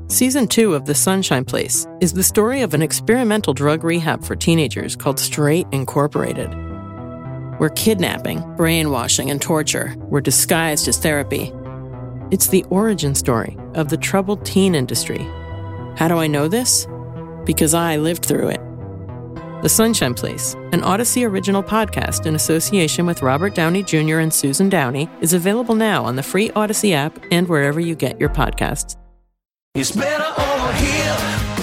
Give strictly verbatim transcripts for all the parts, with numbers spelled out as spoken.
Season two of The Sunshine Place is the story of an experimental drug rehab for teenagers called Straight Incorporated, where kidnapping, brainwashing, and torture were disguised as therapy. It's the origin story of the troubled teen industry. How do I know this? Because I lived through it. The Sunshine Place, an Odyssey original podcast in association with Robert Downey Junior and Susan Downey, is available now on the free Odyssey app and wherever you get your podcasts. It's better over here.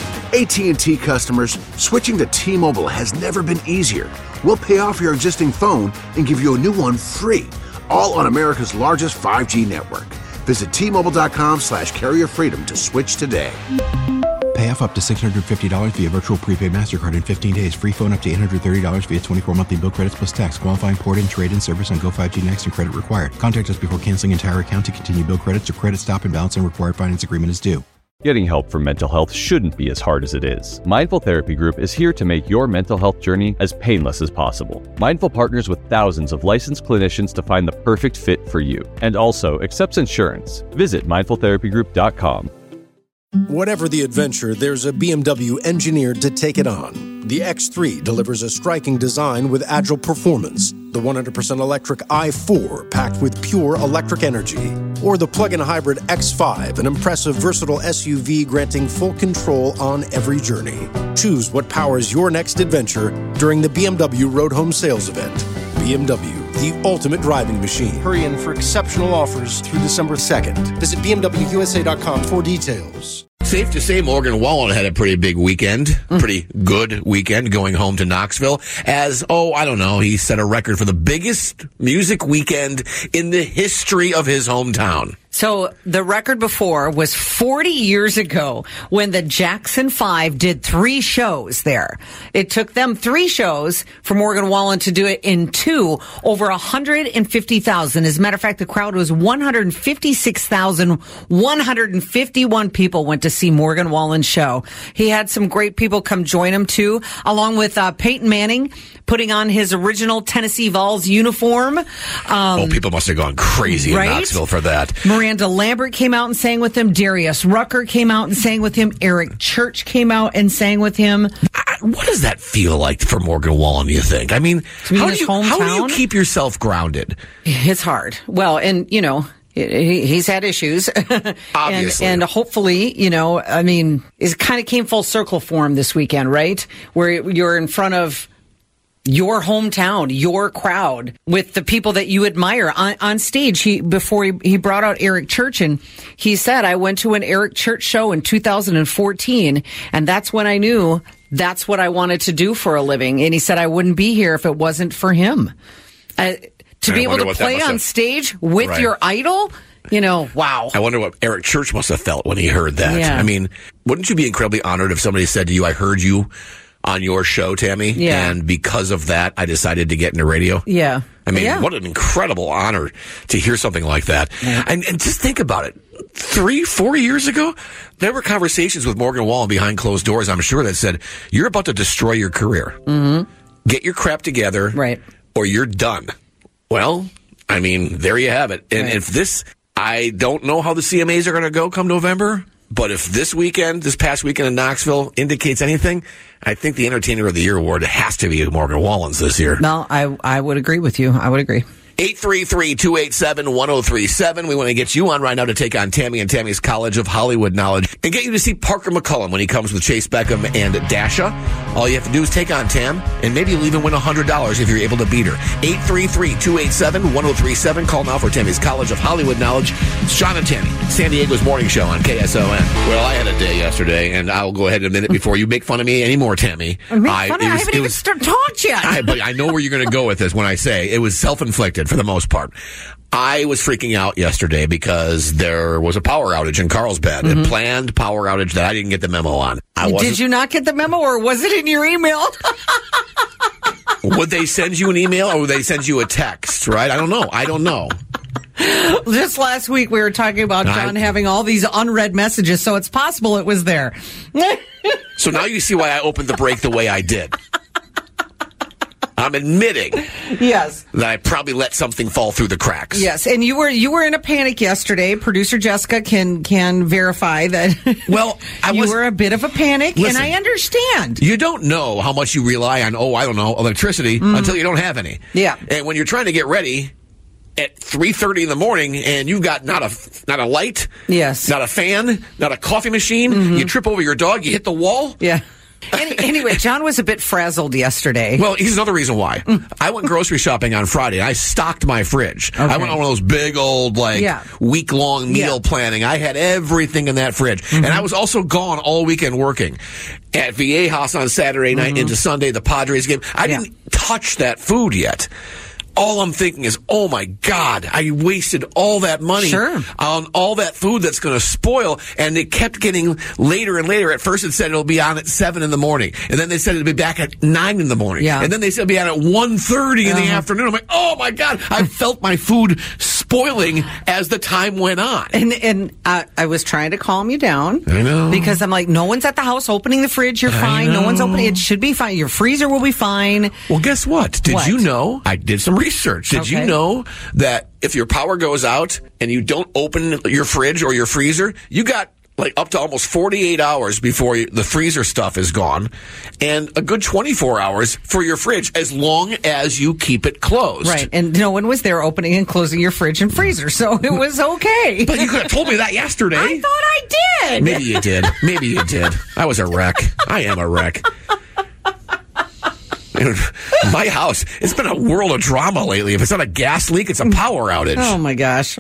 A T and T customers, switching to T-Mobile has never been easier. We'll pay off your existing phone and give you a new one free, all on America's largest five G network. Visit T-Mobile.com slash carrier freedom to switch today. Pay off up to six hundred fifty dollars via virtual prepaid MasterCard in fifteen days. Free phone up to eight hundred thirty dollars via twenty-four monthly bill credits plus tax. Qualifying port-in, trade-in service on Go five G Next and credit required. Contact us before canceling entire account to continue bill credits or credit stop and balance and required finance agreement is due. Getting help for mental health shouldn't be as hard as it is. Mindful Therapy Group is here to make your mental health journey as painless as possible. Mindful partners with thousands of licensed clinicians to find the perfect fit for you, and also accepts insurance. Visit mindful therapy group dot com. Whatever the adventure, there's a B M W engineered to take it on. The X three delivers a striking design with agile performance. The one hundred percent electric i four, packed with pure electric energy. Or the plug-in hybrid X five, an impressive, versatile S U V granting full control on every journey. Choose what powers your next adventure during the B M W Road Home Sales Event. B M W, the ultimate driving machine. Hurry in for exceptional offers through December second. Visit B M W U S A dot com for details. Safe to say Morgan Wallen had a pretty big weekend, mm. pretty good weekend going home to Knoxville as, oh, I don't know, he set a record for the biggest music weekend in the history of his hometown. So the record before was forty years ago when the Jackson Five did three shows there. It took them three shows for Morgan Wallen to do it in two, over one hundred fifty thousand. As a matter of fact, the crowd was one hundred fifty-six thousand one hundred fifty-one people went to see Morgan Wallen's show. He had some great people come join him too, along with uh, Peyton Manning putting on his original Tennessee Vols uniform. Um, oh, people must have gone crazy right? in Knoxville for that. Miranda Lambert came out and sang with him. Darius Rucker came out and sang with him. Eric Church came out and sang with him. What does that feel like for Morgan Wallen, you think? I mean, how do you, how do you keep yourself grounded? It's hard. Well, and, you know, he, he's had issues. Obviously. and, and hopefully, you know, I mean, it kind of came full circle for him this weekend, right? Where you're in front of your hometown, your crowd, with the people that you admire on, on stage. He before he, he brought out Eric Church, and he said, I went to an Eric Church show in two thousand fourteen, and that's when I knew that's what I wanted to do for a living. And he said, I wouldn't be here if it wasn't for him. Uh, to be able to play on stage with right. your idol, you know, wow. I wonder what Eric Church must have felt when he heard that. Yeah. I mean, wouldn't you be incredibly honored if somebody said to you, I heard you on your show, Tammy, yeah. and because of that, I decided to get into radio? Yeah. I mean, yeah. what an incredible honor to hear something like that. Yeah. And, and just think about it. Three, four years ago, there were conversations with Morgan Wallen behind closed doors, I'm sure, that said, you're about to destroy your career. Mm-hmm. Get your crap together, right, or you're done. Well, I mean, there you have it. And right. if this, I don't know how the C M As are going to go come November, but if this weekend, this past weekend in Knoxville indicates anything, I think the Entertainer of the Year award has to be Morgan Wallen's this year. No, I I would agree with you. I would agree. eight three three, two eight seven, one oh three seven. We want to get you on right now to take on Tammy and Tammy's College of Hollywood Knowledge and get you to see Parker McCullum when he comes with Chase Beckham and Dasha. All you have to do is take on Tam, and maybe you'll even win one hundred dollars if you're able to beat her. eight three three, two eight seven, one oh three seven. Call now for Tammy's College of Hollywood Knowledge. It's John and Tammy, San Diego's morning show on K S O N. Well, I had a day yesterday, and I'll go ahead in a minute before you make fun of me anymore, Tammy. I, I, was, I haven't even was, started talking yet. I, but I know where you're going to go with this when I say it was self-inflicted for the most part. I was freaking out yesterday because there was a power outage in Carlsbad, mm-hmm. a planned power outage that I didn't get the memo on. I Did you not get the memo, or was it in your email? Would they send you an email, or would they send you a text, right? I don't know. I don't know. Just last week we were talking about John I, having all these unread messages, so it's possible it was there. So now you see why I opened the break the way I did. I'm admitting yes. that I probably let something fall through the cracks. Yes, and you were you were in a panic yesterday. Producer Jessica can can verify that. Well, I you was, were a bit of a panic, listen, and I understand. You don't know how much you rely on, oh, I don't know, electricity mm. until you don't have any. Yeah. And when you're trying to get ready at three thirty in the morning and you've got not a not a light, yes, not a fan, not a coffee machine, mm-hmm. you trip over your dog, you hit the wall. Yeah. Any, anyway, John was a bit frazzled yesterday. Well, here's another reason why. I went grocery shopping on Friday. I stocked my fridge. Okay. I went on one of those big old, like, yeah. week-long meal yeah. planning. I had everything in that fridge. Mm-hmm. And I was also gone all weekend working. At Viejas on Saturday night mm-hmm. into Sunday, the Padres game. I yeah. didn't touch that food yet. All I'm thinking is, oh, my God, I wasted all that money sure. on all that food that's going to spoil. And it kept getting later and later. At first it said it'll be on at seven in the morning. And then they said it'll be back at nine in the morning. Yeah. And then they said it'll be on at one thirty in uh-huh. the afternoon. I'm like, oh, my God, I felt my food spoiling as the time went on. And and uh, I was trying to calm you down. I know. Because I'm like, no one's at the house opening the fridge. You're fine. No one's opening. It should be fine. Your freezer will be fine. Well, guess what? Did what? you know? I did some research. Did okay. you know that if your power goes out and you don't open your fridge or your freezer, you got like up to almost forty-eight hours before you, the freezer stuff is gone, and a good twenty-four hours for your fridge as long as you keep it closed. Right, and no one was there opening and closing your fridge and freezer, so it was okay. But you could have told me that yesterday. I thought I did. Maybe you did. Maybe you did. I was a wreck. I am a wreck. My house, it's been a world of drama lately. If it's not a gas leak, it's a power outage. Oh, my gosh.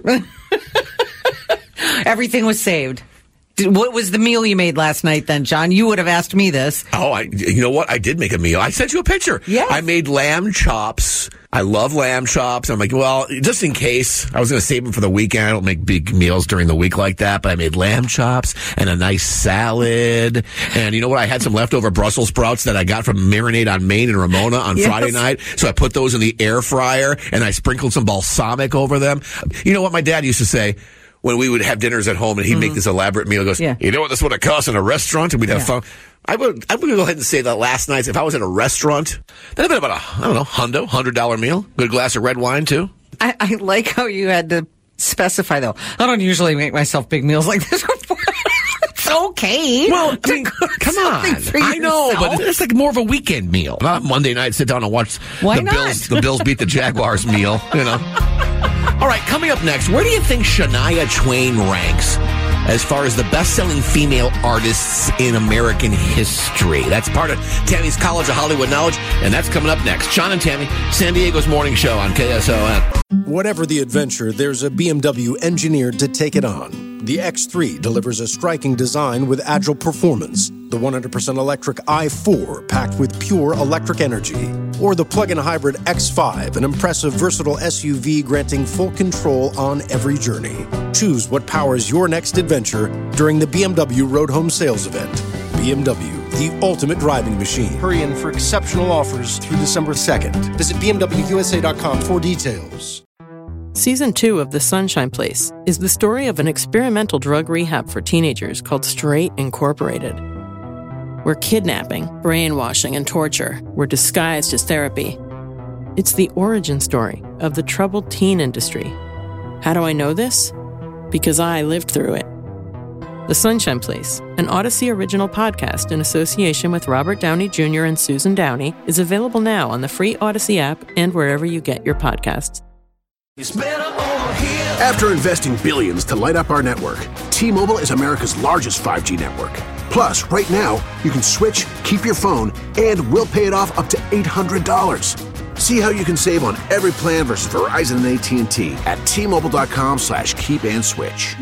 Everything was saved. What was the meal you made last night then, John? You would have asked me this. Oh, I, you know what? I did make a meal. I sent you a picture. Yeah. I made lamb chops. I love lamb chops. I'm like, well, just in case, I was going to save them for the weekend. I don't make big meals during the week like that, but I made lamb chops and a nice salad. And you know what? I had some leftover Brussels sprouts that I got from Marinade on Main in Ramona on yes. Friday night. So I put those in the air fryer and I sprinkled some balsamic over them. You know what my dad used to say? When we would have dinners at home and he'd mm-hmm. make this elaborate meal, he goes, yeah. you know what this would have cost in a restaurant? And we'd have yeah. fun. I would, I would go ahead and say that last night, if I was at a restaurant, that'd have been about a, I don't know, hundo, hundred dollar meal. Good glass of red wine, too. I, I like how you had to specify, though. I don't usually make myself big meals like this before. It's okay. Well, I mean, come on. I know, but it's like more of a weekend meal. Not Monday night, sit down and watch Why the not? Bills, the Bills beat the Jaguars meal, you know. All right, coming up next, where do you think Shania Twain ranks as far as the best-selling female artists in American history? That's part of Tammy's College of Hollywood Knowledge, and that's coming up next. Sean and Tammy, San Diego's morning show on K S O N. Whatever the adventure, there's a B M W engineered to take it on. The X three delivers a striking design with agile performance. The one hundred percent electric i four packed with pure electric energy. Or the plug-in hybrid X five, an impressive versatile S U V granting full control on every journey. Choose what powers your next adventure during the B M W Road Home Sales Event. B M W, the ultimate driving machine. Hurry in for exceptional offers through December second. Visit B M W U S A dot com for details. Season two of The Sunshine Place is the story of an experimental drug rehab for teenagers called Straight Incorporated, where kidnapping, brainwashing, and torture were disguised as therapy. It's the origin story of the troubled teen industry. How do I know this? Because I lived through it. The Sunshine Place, an Odyssey original podcast in association with Robert Downey Junior and Susan Downey, is available now on the free Odyssey app and wherever you get your podcasts. It's better over here. After investing billions to light up our network, T-Mobile is America's largest five G network. Plus, right now, you can switch, keep your phone, and we'll pay it off up to eight hundred dollars. See how you can save on every plan versus Verizon and A T and T at T-Mobile.com slash keep and switch.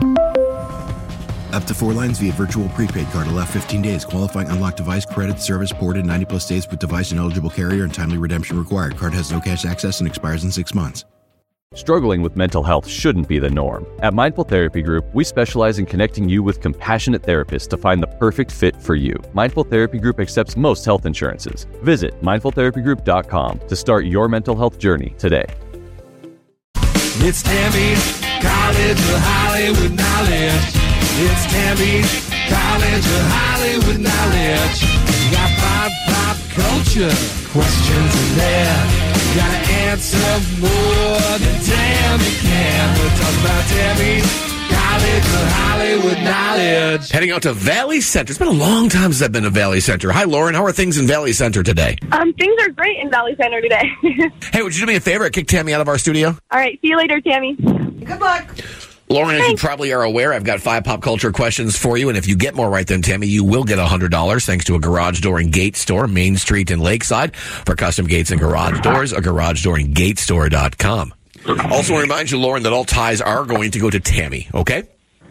Up to four lines via virtual prepaid card. Allow fifteen days. Qualifying unlocked device credit service ported ninety plus days with device and eligible carrier and timely redemption required. Card has no cash access and expires in six months. Struggling with mental health shouldn't be the norm. At Mindful Therapy Group, we specialize in connecting you with compassionate therapists to find the perfect fit for you. Mindful Therapy Group accepts most health insurances. Visit mindful therapy group dot com to start your mental health journey today. It's Tammy's College of Hollywood Knowledge. It's Tammy's College of Hollywood Knowledge. You got pop, pop culture questions in there. You gotta answer more than Tammy can. We'll talk about Tammy's College of Hollywood Knowledge. Heading out to Valley Center. It's been a long time since I've been to Valley Center. Hi, Lauren. How are things in Valley Center today? Um, things are great in Valley Center today. Hey, would you do me a favor? Kick Tammy out of our studio? All right. See you later, Tammy. Good luck. Lauren, as you probably are aware, I've got five pop culture questions for you, and if you get more right than Tammy, you will get one hundred dollars thanks to a garage door and gate store, Main Street in Lakeside. For custom gates and garage doors, a garage door and gate store dot com. Also want to remind you, Lauren, that all ties are going to go to Tammy, okay?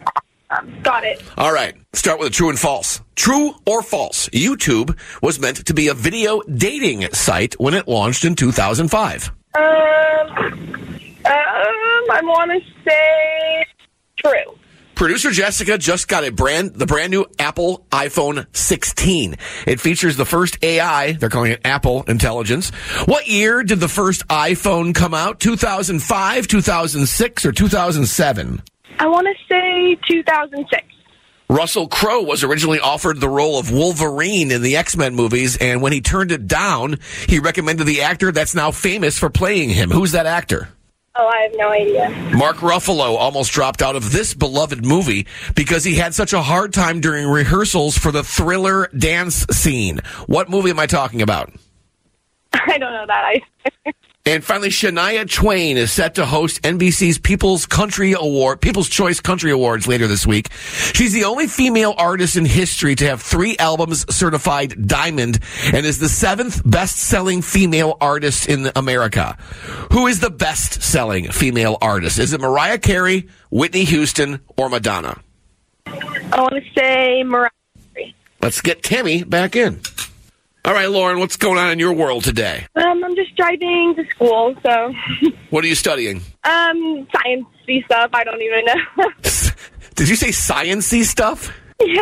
Got it. All right. Start with a true and false. True or false? YouTube was meant to be a video dating site when it launched in two thousand five. Um, um, I want to say true. Producer Jessica just got a brand, the brand new Apple iPhone sixteen. It features the first A I. They're calling it Apple Intelligence. What year did the first iPhone come out? two thousand five, two thousand six, or two thousand seven? I want to say two thousand six. Russell Crowe was originally offered the role of Wolverine in the X-Men movies, and when he turned it down, he recommended the actor that's now famous for playing him. Who's that actor? Oh, I have no idea. Mark Ruffalo almost dropped out of this beloved movie because he had such a hard time during rehearsals for the Thriller dance scene. What movie am I talking about? I don't know that. I. And finally, Shania Twain is set to host N B C's People's Country Award, People's Choice Country Awards later this week. She's the only female artist in history to have three albums certified diamond and is the seventh best-selling female artist in America. Who is the best-selling female artist? Is it Mariah Carey, Whitney Houston, or Madonna? I want to say Mariah Carey. Let's get Tammy back in. All right, Lauren, what's going on in your world today? Um, I'm just driving to school, so. What are you studying? Um, science-y stuff. I don't even know. Did you say science-y stuff? Yeah.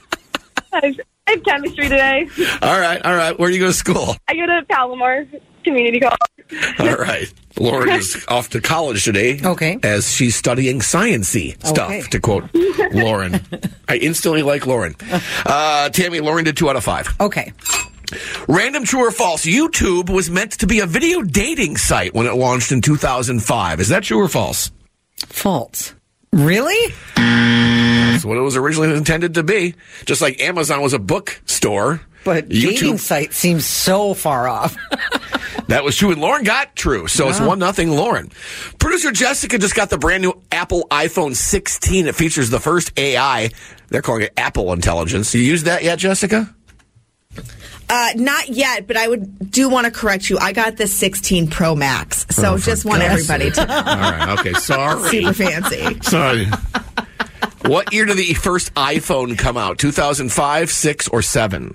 I have chemistry today. All right, all right. Where do you go to school? I go to Palomar Community College. All right. Lauren is off to college today. Okay. As she's studying science-y stuff, Okay. to quote Lauren. I instantly like Lauren. Uh, Tammy, Lauren did two out of five. Okay. Random true or false? YouTube was meant to be a video dating site when it launched in two thousand five. Is that true or false? False. Really? That's what it was originally intended to be. Just like Amazon was a bookstore. But dating site seems so far off. That was true, and Lauren got true, so it's one nothing Lauren. Producer Jessica just got the brand new Apple iPhone sixteen. It features the first A I. They're calling it Apple Intelligence. You used that yet, Jessica? Uh, not yet, but I would do want to correct you. I got the sixteen Pro Max, so Oh, just want God's everybody to know. All right, okay, sorry. Super fancy. Sorry. What year did the first iPhone come out? two thousand five, six, or seven?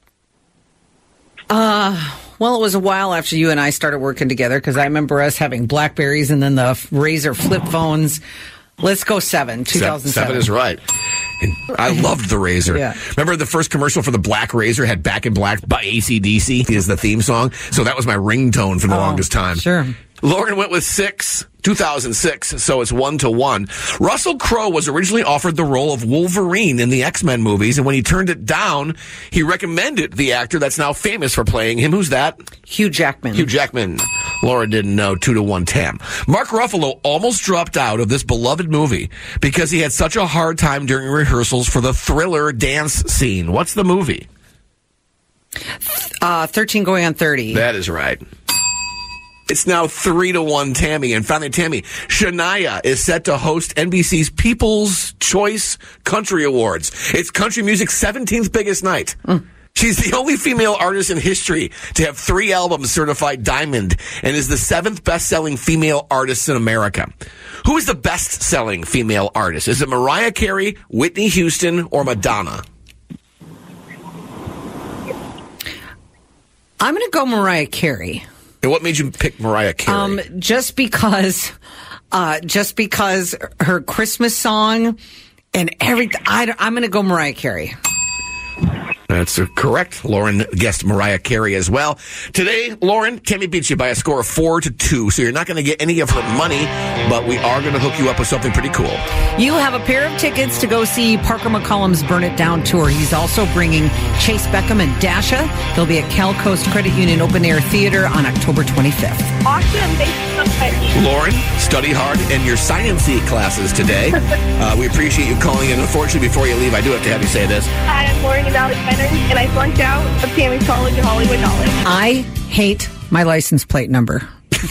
Uh, well, it was a while after you and I started working together because I remember us having Blackberries and then the Razor flip phones. Let's go seven, two thousand seven. Seven is right. And I loved the Razor. Yeah. Remember the first commercial for the Black Razor had Back in Black by A C D C is the theme song. So that was my ringtone for the Oh, longest time. sure. Lauren went with six, two thousand six, so it's one to one. Russell Crowe was originally offered the role of Wolverine in the X-Men movies, and when he turned it down, he recommended the actor that's now famous for playing him. Who's that? Hugh Jackman. Hugh Jackman. Laura didn't know. Two to one, Tam. Mark Ruffalo almost dropped out of this beloved movie because he had such a hard time during rehearsals for the Thriller dance scene. What's the movie? Uh, thirteen going on thirty. That is right. It's now three to one, Tammy. And finally, Tammy, Shania is set to host N B C's People's Choice Country Awards. It's country music's seventeenth biggest night. Mm. She's the only female artist in history to have three albums certified diamond and is the seventh best-selling female artist in America. Who is the best-selling female artist? Is it Mariah Carey, Whitney Houston, or Madonna? I'm going to go Mariah Carey. And what made you pick Mariah Carey? Um, just because, uh, just because her Christmas song and everything. I, I'm going to go Mariah Carey. That's correct. Lauren guessed Mariah Carey as well. Today, Lauren, Tammy beats you by a score of four to two, so you're not going to get any of her money, but we are going to hook you up with something pretty cool. You have a pair of tickets to go see Parker McCollum's Burn It Down tour. He's also bringing Chase Beckham and Dasha. They'll be at Cal Coast Credit Union Open Air Theater on October twenty-fifth. Awesome. Thank you so much. Lauren, study hard in your science-y classes today. uh, we appreciate you calling in. Unfortunately, before you leave, I do have to have you say this. Hi, I'm Lauren Alexander, and I flunked out of Tammy's College of Hollywood Knowledge. I hate my license plate number.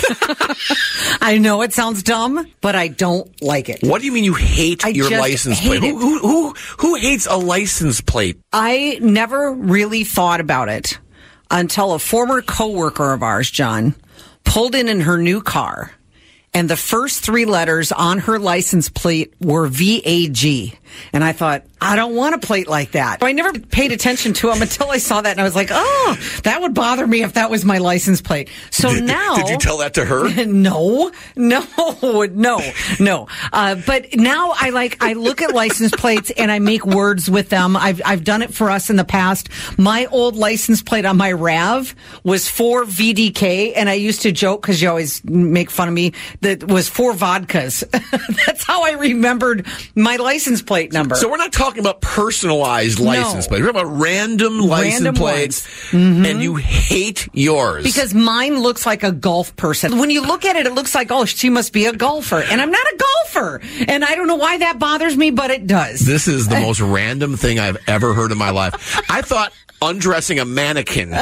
I know it sounds dumb, but I don't like it. What do you mean you hate I your just license hate plate? it. Who, who, who, who hates a license plate? I never really thought about it until a former coworker of ours, John, pulled in in her new car, and the first three letters on her license plate were V A G. And I thought, I don't want a plate like that. I never paid attention to them until I saw that, and I was like, oh, that would bother me if that was my license plate. So did, now... Did you tell that to her? No, no, no, no. Uh, but now I like, I look at license plates and I make words with them. I've, I've done it for us in the past. My old license plate on my RAV was four V D K, and I used to joke, because you always make fun of me, that was four vodkas. That's how I remembered my license plate number. So we're not talking about personalized license No. plates. We're talking about random license Random plates, Mm-hmm. and you hate yours. Because mine looks like a golf person. When you look at it, it looks like, oh, she must be a golfer. And I'm not a golfer. And I don't know why that bothers me, but it does. This is the most random thing I've ever heard in my life. I thought undressing a mannequin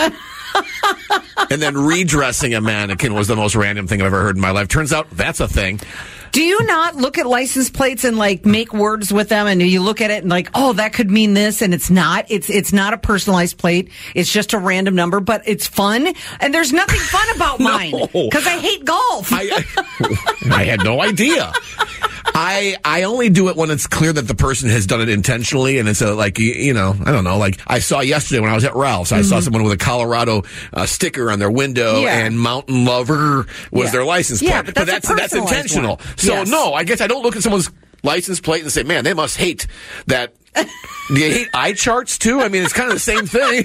and then redressing a mannequin was the most random thing I've ever heard in my life. Turns out that's a thing. Do you not look at license plates and like make words with them, and you look at it and like, oh, that could mean this, and it's not. It's it's not a personalized plate. It's just a random number, but it's fun, and there's nothing fun about No. mine because I hate golf. I, I had no idea. I I only do it when it's clear that the person has done it intentionally, and it's a, like, you, you know, I don't know. Like I saw yesterday when I was at Ralph's, I mm-hmm. saw someone with a Colorado uh, sticker on their window, Yeah. and Mountain Lover was Yeah. their license plate. Yeah, but that's a that's, that's personalized intentional. one. So Yes. no, I guess I don't look at someone's license plate and say, man, they must hate that. Do you hate eye charts too? I mean, it's kind of the same thing.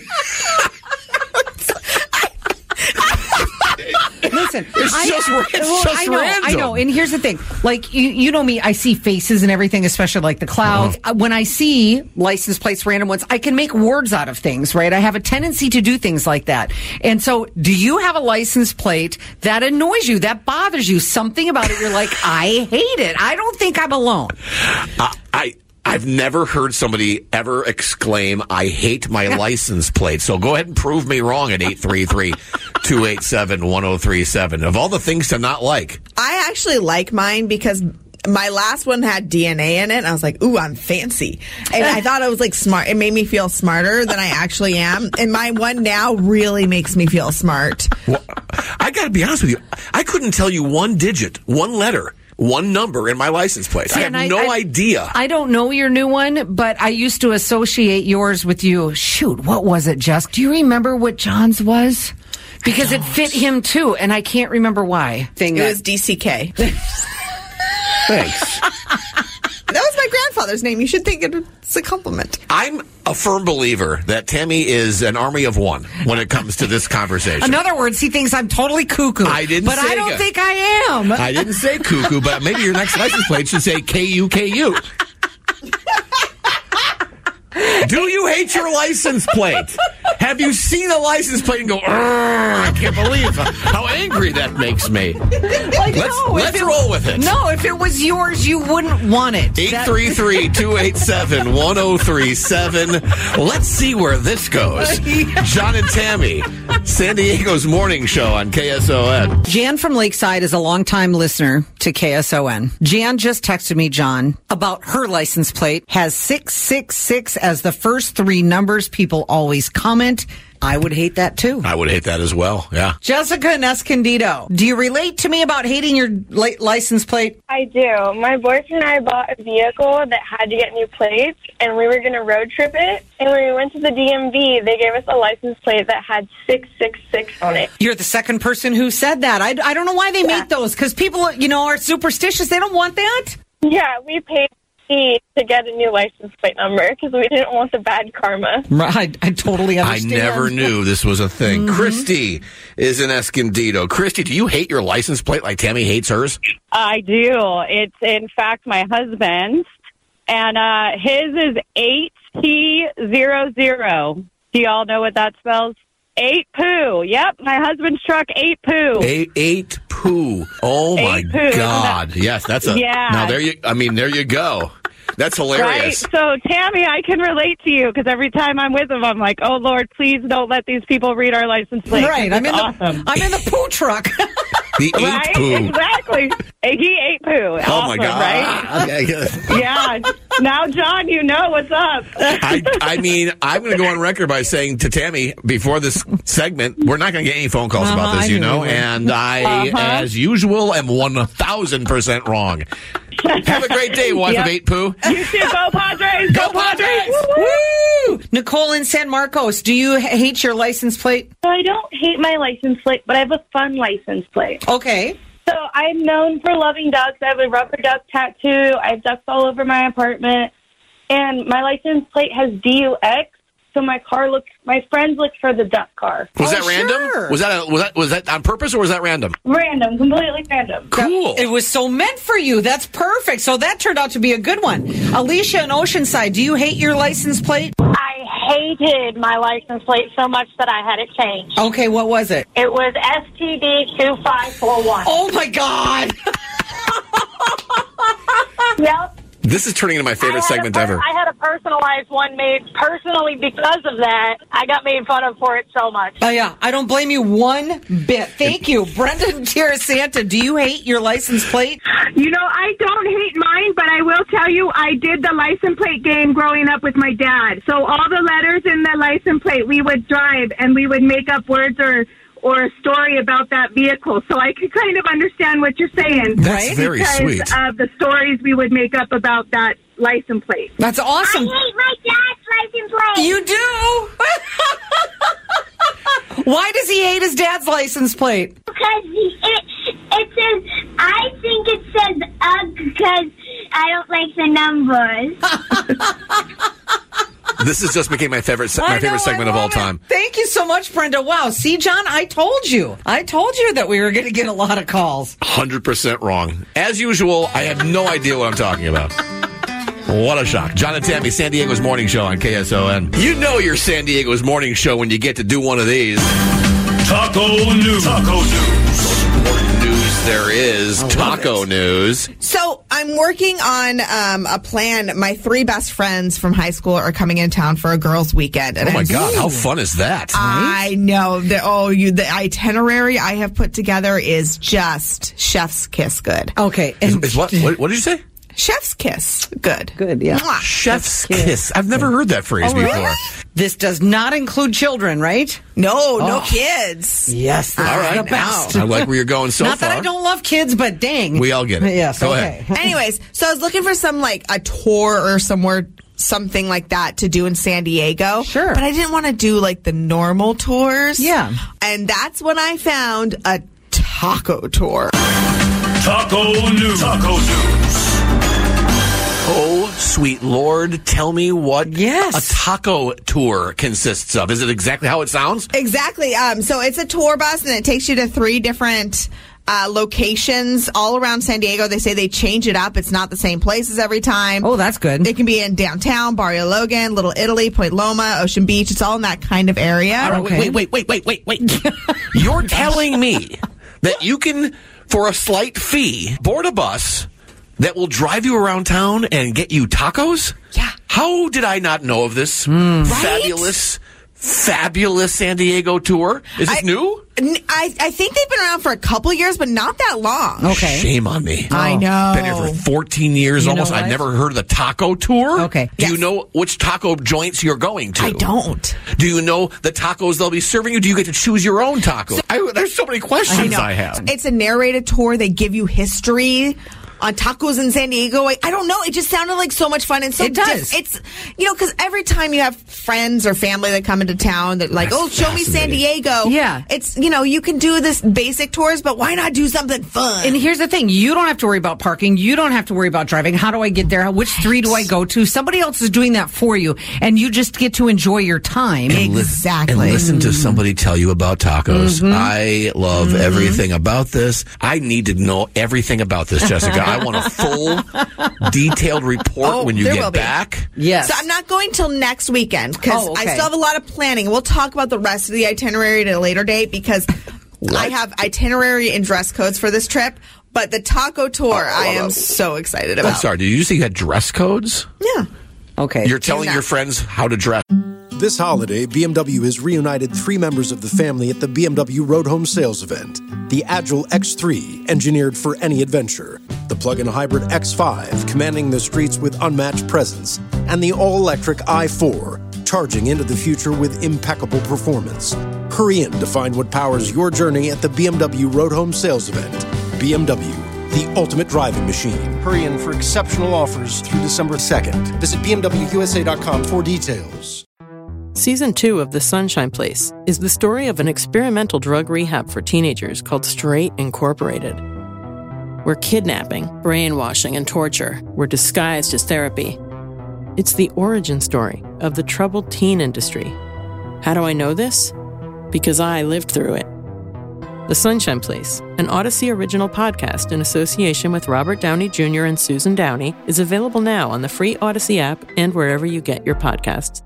Listen, It's I, just, it's well, just I know, random. I know. And here's the thing. Like, you, you know me, I see faces and everything, especially like the clouds. Uh-huh. Uh, When I see license plates, random ones, I can make words out of things, right? I have a tendency to do things like that. And so, do you have a license plate that annoys you, that bothers you? Something about it, you're like, I hate it. I don't think I'm alone. Uh, I I've never heard somebody ever exclaim, I hate my license plate. So go ahead and prove me wrong at eight three three, two eight seven, one oh three seven. Of all the things to not like. I actually like mine because my last one had D N A in it, and I was like, ooh, I'm fancy. And I thought it was like smart. It made me feel smarter than I actually am. And my one now really makes me feel smart. Well, I got to be honest with you. I couldn't tell you one digit, one letter, one number in my license plate. See, I have and I- no I- idea. I don't know your new one, but I used to associate yours with you. Shoot, what was it, Jess? Do you remember what John's was? Because it fit him too, and I can't remember why. Thing It that- was D C K. Thanks. That was my grandfather's name. You should think it's a compliment. I'm a firm believer that Tammy is an army of one when it comes to this conversation. In other words, he thinks I'm totally cuckoo. I didn't but say I don't that. think I am. I didn't say cuckoo, but maybe your next license plate should say K U K U. Do you hate your license plate? Have you seen a license plate and go, I can't believe how angry that makes me? Like, Let's, no, if let's it- roll with it. No, if it was yours, you wouldn't want it. eight That- three three, two eight seven, one oh three seven. Let's see where this goes. John and Tammy, San Diego's morning show on K S O N. Jan from Lakeside is a longtime listener to K S O N. Jan just texted me, John, about her license plate. Has six six six as the first three numbers. People always comment. I would hate that too. I would hate that as well, yeah. Jessica in Escondido, do you relate to me about hating your li- license plate? I do. My boyfriend and I bought a vehicle that had to get new plates, and we were going to road trip it. And when we went to the D M V, they gave us a license plate that had six six six on it. You're the second person who said that. I, I don't know why they Yeah. make those, because people, you know, are superstitious. They don't want that. Yeah, we paid fee to get a new license plate number because we didn't want the bad karma. Right, I totally understand. I never knew this was a thing. Mm-hmm. Christy is in Escondido. Christy, do you hate your license plate like Tammy hates hers? I do. It's, in fact, my husband's, and uh, his is eight T zero zero. Do y'all know what that spells? Eight poo. Yep, my husband's truck, eight poo. Eight, eight poo. Oh, eight my poo. God. Yes, that's a... Yeah. Now, there you... I mean, there you go. That's hilarious. Right? So, Tammy, I can relate to you because every time I'm with him, I'm like, oh, Lord, please don't let these people read our license plate. Right. I'm in, awesome. the, I'm in the poo truck. The eight right? poo. Exactly. He ate poo. Oh, awesome, my God. Right? Okay. Yeah. Now, John, you know what's up. I, I mean, I'm going to go on record by saying to Tammy before this segment, we're not going to get any phone calls uh-huh, about this, you know, and I, uh-huh. as usual, am one thousand percent wrong. Have a great day, wife yep. of eight poo. You too. Go Padres. Go, Go Padres. Woo! Nicole in San Marcos, do you hate your license plate? So I don't hate my license plate, but I have a fun license plate. Okay. So I'm known for loving ducks. I have a rubber duck tattoo. I have ducks all over my apartment. And my license plate has D U X. So my car looks, my friends look for the duck car. Was oh, that random? Sure. Was that a, was that was that on purpose or was that random? Random, completely random. Cool. It was so meant for you. That's perfect. So that turned out to be a good one. Alicia in Oceanside, do you hate your license plate? I hated my license plate so much that I had it changed. Okay, what was it? It was S T D two five four one. Oh my God. Yep. This is turning into my favorite segment per- ever. I had a personalized one made personally because of that. I got made fun of for it so much. Oh, yeah. I don't blame you one bit. Thank you. Brenda Tierra Santa, do you hate your license plate? You know, I don't hate mine, but I will tell you I did the license plate game growing up with my dad. So all the letters in the license plate, we would drive and we would make up words or... or a story about that vehicle. So I could kind of understand what you're saying. That's right? very because sweet. Because of the stories we would make up about that license plate. That's awesome. I hate my dad's license plate. You do? Why does he hate his dad's license plate? Because he, it, it says, I think it says U G because I don't like the numbers. This has just became my favorite se- my know, favorite segment of all it. time. Thank you so much, Brenda. Wow. See, John, I told you. I told you that we were going to get a lot of calls. one hundred percent wrong. As usual, I have no idea what I'm talking about. What a shock. John and Tammy, San Diego's morning show on K S O N. You know you're San Diego's morning show when you get to do one of these. Taco News. Taco News. Important news there is. Oh, taco news. So I'm working on um, a plan. My three best friends from high school are coming in town for a girls' weekend. And oh my I'm, God, how fun is that? I know. The, oh, you, the itinerary I have put together is just chef's kiss good. Okay. Is, is what, what? What did you say? Chef's kiss. Good. Good, yeah. Mwah. Chef's kiss. kiss. I've never heard that phrase oh, really? before. This does not include children, right? No, oh. no kids. Yes, that's all right. the best. I like where you're going so not far. Not that I don't love kids, but dang. We all get it. Yes, Go okay. ahead. Anyways, so I was looking for some, like, a tour or somewhere, something like that to do in San Diego. Sure. But I didn't want to do, like, the normal tours. Yeah. And that's when I found a taco tour. Taco News. Taco News. Oh, sweet Lord, tell me what yes. a taco tour consists of. Is it exactly how it sounds? Exactly. Um, so it's a tour bus, and it takes you to three different uh, locations all around San Diego. They say they change it up. It's not the same places every time. Oh, that's good. They can be in downtown, Barrio Logan, Little Italy, Point Loma, Ocean Beach. It's all in that kind of area. All right, okay. Wait, wait, wait, wait, wait, wait. You're telling me that you can, for a slight fee, board a bus that will drive you around town and get you tacos? Yeah. How did I not know of this mm. fabulous, fabulous San Diego tour? Is this I, new? I, I think they've been around for a couple years, but not that long. Okay. Shame on me. I know. Been here for fourteen years you almost. I've never heard of the taco tour. Okay. Do yes. you know which taco joints you're going to? I don't. Do you know the tacos they'll be serving you? Do you get to choose your own taco? So, I, there's so many questions I, I have. It's a narrated tour. They give you history on tacos in San Diego. I, I don't know. It just sounded like so much fun. And so it does. Diff- it's, you know, because every time you have friends or family that come into town that like, That's oh, show me San Diego. Yeah. It's, you know, you can do this basic tours, but why not do something fun? And here's the thing. You don't have to worry about parking. You don't have to worry about driving. How do I get there? Which street do I go to? Somebody else is doing that for you, and you just get to enjoy your time. And li- Exactly. and listen to somebody tell you about tacos. Mhm. I love Mhm. everything about this. I need to know everything about this, Jessica. I want a full, detailed report Oh, when you there will get be. back. Yes. So I'm not going till next weekend because Oh, okay. I still have a lot of planning. We'll talk about the rest of the itinerary at a later date because I have itinerary and dress codes for this trip. But the taco tour, I am so excited about. I'm sorry, did you say you had dress codes? Yeah. Okay. You're telling your friends how to dress. This holiday, B M W has reunited three members of the family at the B M W Road Home Sales event. The Agile X three, engineered for any adventure. The plug-in hybrid X five, commanding the streets with unmatched presence. And the all-electric i four, charging into the future with impeccable performance. Hurry in to find what powers your journey at the B M W Road Home Sales event. B M W, the ultimate driving machine. Hurry in for exceptional offers through December second. Visit B M W U S A dot com for details. Season two of The Sunshine Place is the story of an experimental drug rehab for teenagers called Straight Incorporated, where kidnapping, brainwashing, and torture were disguised as therapy. It's the origin story of the troubled teen industry. How do I know this? Because I lived through it. The Sunshine Place, an Odyssey original podcast in association with Robert Downey Junior and Susan Downey, is available now on the free Odyssey app and wherever you get your podcasts.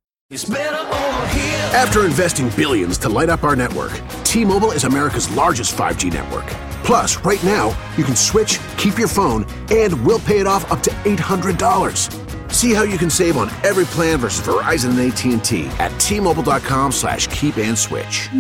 After investing billions to light up our network, T-Mobile is America's largest five G network. Plus, right now, you can switch, keep your phone, and we'll pay it off up to eight hundred dollars. See how you can save on every plan versus Verizon and A T and T at T-Mobile.com slash keep and switch.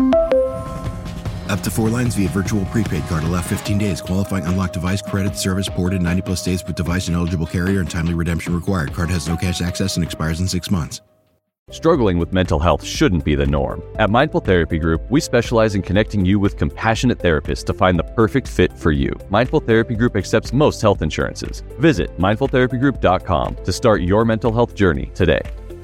Up to four lines via virtual prepaid card. Allow fifteen days. Qualifying unlocked device credit service ported ninety plus days with device and eligible carrier and timely redemption required. Card has no cash access and expires in six months. Struggling with mental health shouldn't be the norm. At Mindful Therapy Group, we specialize in connecting you with compassionate therapists to find the perfect fit for you. Mindful Therapy Group accepts most health insurances. Visit mindful therapy group dot com to start your mental health journey today.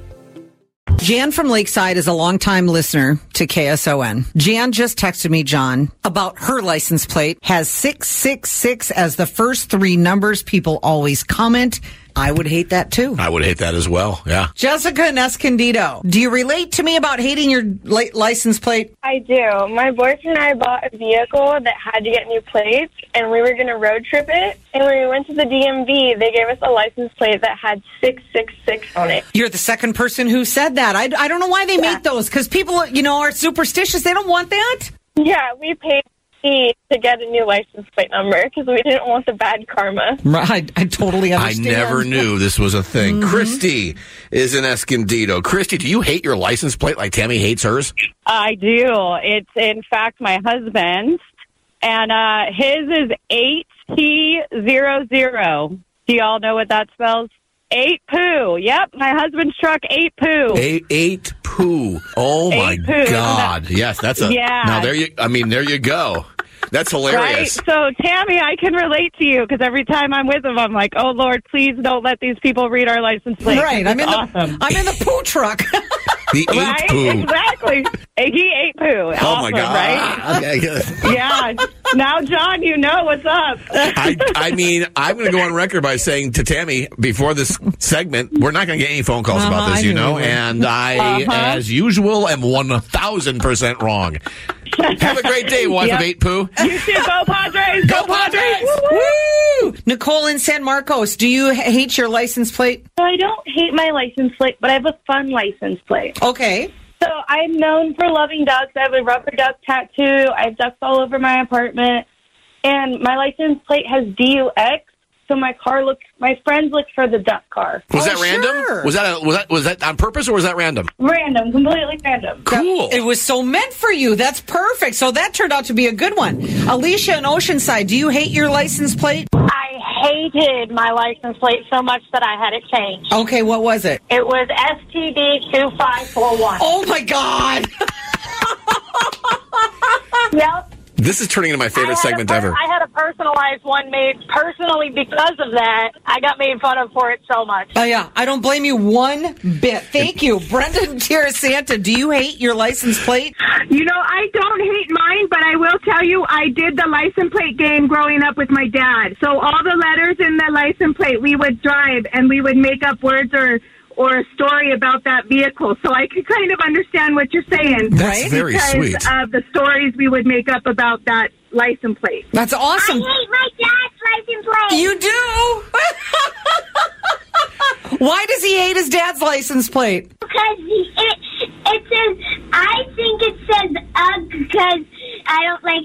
Jan from Lakeside is a longtime listener to K S O N. Jan just texted me, John, about her license plate. Has six six six as the first three numbers. People always comment. I would hate that too. I would hate that as well, yeah. Jessica in Escondido, do you relate to me about hating your li- license plate? I do. My boyfriend and I bought a vehicle that had to get new plates, and we were going to road trip it. And when we went to the D M V, they gave us a license plate that had six six six on it. You're the second person who said that. I, I don't know why they Yeah. make those, because people, you know, are superstitious. They don't want that. Yeah, we paid fee to get a new license plate number because we didn't want the bad karma. Right, I totally I understand. never knew this was a thing. Mhm. Christy is in Escondido. Christy, do you hate your license plate like Tammy hates hers? I do. It's, in fact, my husband's, and uh, his is eight T zero zero. Do y'all know what that spells? Eight poo. Yep, my husband's truck, eight poo. Eight, eight poo. Oh, my Eight poo. God. Yes, that's a... Yeah. Now, there you... I mean, there you go. That's hilarious. Right? So, Tammy, I can relate to you because every time I'm with him, I'm like, oh, Lord, please don't let these people read our license plate. Right, I'm in, awesome. the, I'm in the poo truck. The eight Right? poo. Exactly. He ate poo. Oh, Awesome, my God. Right? Okay, good. Yeah. Now, John, you know what's up. I, I mean, I'm going to go on record by saying to Tammy before this segment, we're not going to get any phone calls Uh-huh, about I this, you knew know, you would. and I, Uh-huh. as usual, am one thousand percent wrong. Have a great day, wife Yep. of eight poo. You too. Go Padres. Go Padres! Woo! Nicole in San Marcos, do you h- hate your license plate? So I don't hate my license plate, but I have a fun license plate. Okay. So I'm known for loving ducks. I have a rubber duck tattoo. I have ducks all over my apartment. And my license plate has D U X. So my car look, my friends look for the duck car. Was Oh, that random? sure. Was that a, was that was that on purpose or was that random? Random, completely random. Cool. It was so meant for you. That's perfect. So that turned out to be a good one. Alicia in Oceanside, do you hate your license plate? I hated my license plate so much that I had it changed. Okay, what was it? It was S T D two five four one. Oh, my God. Yep. This is turning into my favorite I had segment a per- ever. I had a personalized one made personally because of that. I got made fun of for it so much. Oh, yeah. I don't blame you one bit. Thank you. Brenda Tierra Santa, do you hate your license plate? You know, I don't hate mine, but I will tell you, I did the license plate game growing up with my dad. So all the letters in the license plate, we would drive and we would make up words or or a story about that vehicle. So I could kind of understand what you're saying. That's right? very because sweet. Because of the stories we would make up about that license plate. That's awesome. I hate my dad's license plate. You do? Why does he hate his dad's license plate? Because it, it says, I think it says ugh because I don't like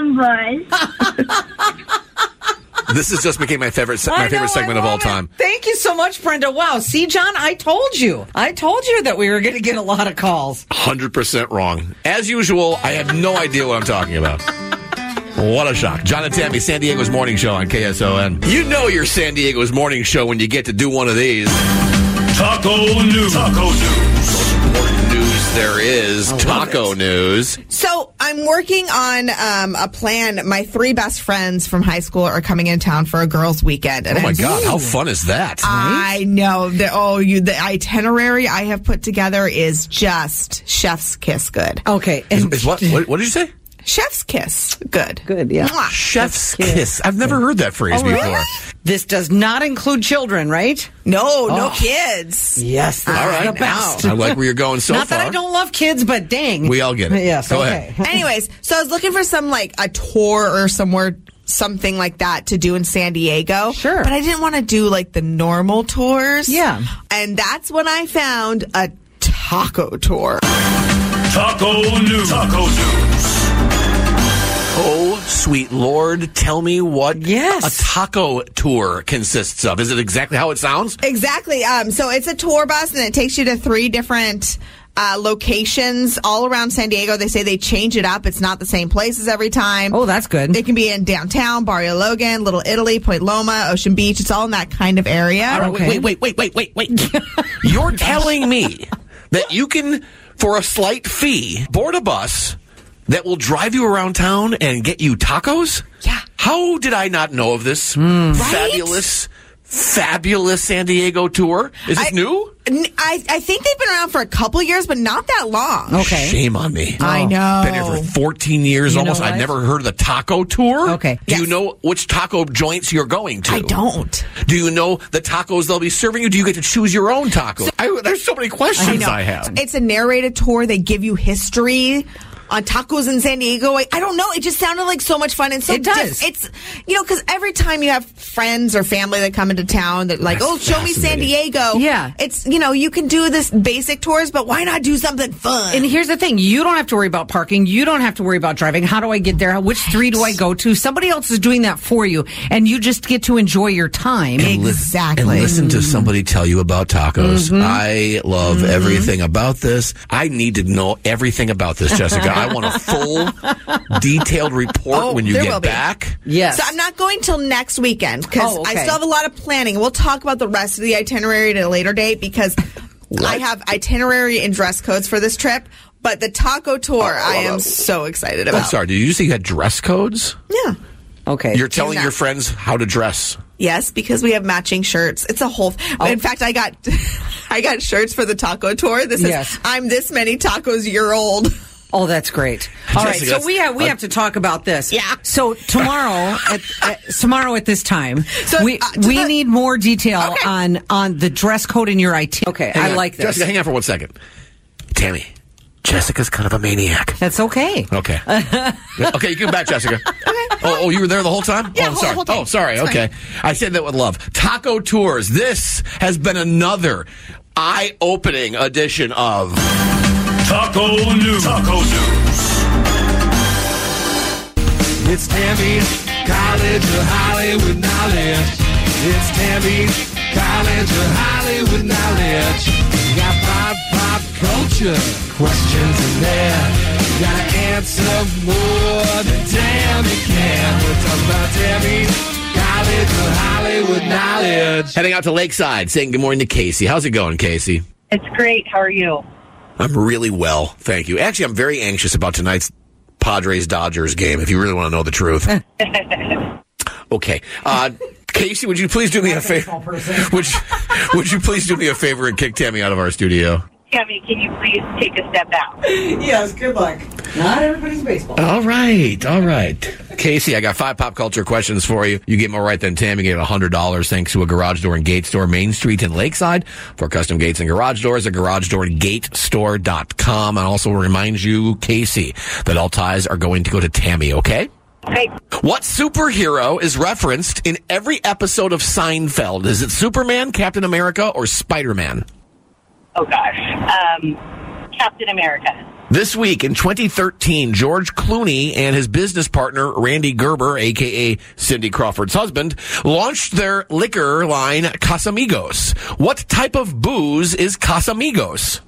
the numbers. This has just became my favorite se- my I favorite know, segment I of all love it. time. Thank you so much, Brenda. Wow. See, John, I told you. I told you that we were going to get a lot of calls. one hundred percent wrong. As usual, I have no idea what I'm talking about. What a shock. John and Tammy, San Diego's morning show on K S O N. You know you're San Diego's morning show when you get to do one of these. Taco News. Taco News. Important news there is. Taco news. So I'm working on um, a plan. My three best friends from high school are coming in town for a girls' weekend. And Oh my I'm God, how fun is that? I know. The, oh, you, the itinerary I have put together is just chef's kiss good. Okay. Is, is what, what? What did you say? Chef's kiss good. Good, yeah. Mwah. Chef's kiss. I've never heard that phrase Oh, really? before. This does not include children, right? No, no Oh. kids. Yes, that's All right. the best. I like where you're going so not far. that I don't love kids, but dang. We all get it. Yes, Go okay. ahead. Anyways, so I was looking for some like a tour or somewhere, something like that to do in San Diego. Sure. But I didn't want to do like the normal tours. Yeah. And that's when I found a taco tour. Taco News. Taco News. Oh, sweet Lord, tell me what Yes. a taco tour consists of. Is it exactly how it sounds? Exactly. Um, so it's a tour bus and it takes you to three different uh, locations all around San Diego. They say they change it up. It's not the same places every time. Oh, that's good. It can be in downtown, Barrio Logan, Little Italy, Point Loma, Ocean Beach. It's all in that kind of area. All right, Okay. wait, wait, wait, wait, wait, wait. You're telling me that you can, for a slight fee, board a bus that will drive you around town and get you tacos? Yeah. How did I not know of this Hmm. fabulous, fabulous San Diego tour? Is it I- new? N- I, I think they've been around for a couple years, but not that long. Okay. Shame on me. I know. Been here for fourteen years You know almost. I've what? never heard of the taco tour. Okay. Do you Yes. know which taco joints you're going to? I don't. Do you know the tacos they'll be serving you? Do you get to choose your own taco? I, there's so many questions I, have. It's a narrated tour. They give you history on tacos in San Diego. I, I don't know. It just sounded like so much fun. And so It does. diff- It's, you know, because every time you have friends or family that come into town that like, That's oh, show me San fascinating. Diego. Yeah. It's, you know, you can do this basic tours, but why not do something fun? And here's the thing. You don't have to worry about parking. You don't have to worry about driving. How do I get there? Which street do I go to? Somebody else is doing that for you. And you just get to enjoy your time. And li- Exactly. And listen to somebody tell you about tacos. Mm-hmm. I love everything about this. I need to know everything about this, Jessica. I want a full, detailed report Oh, when you there will get be. back. Yes. So I'm not going till next weekend because Oh, okay. I still have a lot of planning. We'll talk about the rest of the itinerary at a later date because I have itinerary and dress codes for this trip. But the taco tour, I am so excited I'm about. sorry. Did you say you had dress codes? Yeah. Okay. You're telling that. your friends how to dress. Yes, because we have matching shirts. It's a whole. In fact, I got I got shirts for the taco tour. This is Yes. I'm this many tacos year old. Oh, that's great. All right, Jessica, so we have we uh, have to talk about this. Yeah. So tomorrow at, at tomorrow at this time, So, we uh, to we the- need more detail Okay. on on the dress code in your I T. Okay, Hang I on. like this. Jessica, hang on for one second. Tammy, Jessica's kind of a maniac. That's okay. Okay. Okay, you can come back, Jessica. Oh, oh, you were there the whole time? Yeah, oh, whole- sorry. whole time. Oh, sorry. It's Okay. I said that with love. Taco Tours. This has been another eye-opening edition of Taco News. Taco News. It's Tammy's College of Hollywood Knowledge. It's Tammy's College of Hollywood Knowledge. Got pop, pop culture questions in there. Gotta answer more than Tammy can. We're talking about Tammy's College of Hollywood Knowledge. heading out to Lakeside, saying good morning to Casey. How's it going, Casey? It's great. How are you? I'm really well, thank you. Actually, I'm very anxious about tonight's Padres-Dodgers game, if you really want to know the truth. Okay. Uh, Casey, would you please do me a favor? Would you, would you please do me a favor and kick Tammy out of our studio? Tammy, can you please take a step out? Yes, good luck. Not everybody's baseball. All right, all right. Casey, I got five pop culture questions for you. You get more right than Tammy. You get one hundred dollars thanks to a garage door and gate store, Main Street in Lakeside. For custom gates and garage doors, at garage door and gate store dot com. I also remind you, Casey, that all ties are going to go to Tammy, okay? Okay. What superhero is referenced in every episode of Seinfeld? Is it Superman, Captain America, or Spider-Man? Oh, gosh. Um, Captain America. This week in twenty thirteen, George Clooney and his business partner, Randy Gerber, a k a. Cindy Crawford's husband, launched their liquor line, Casamigos. What type of booze is Casamigos?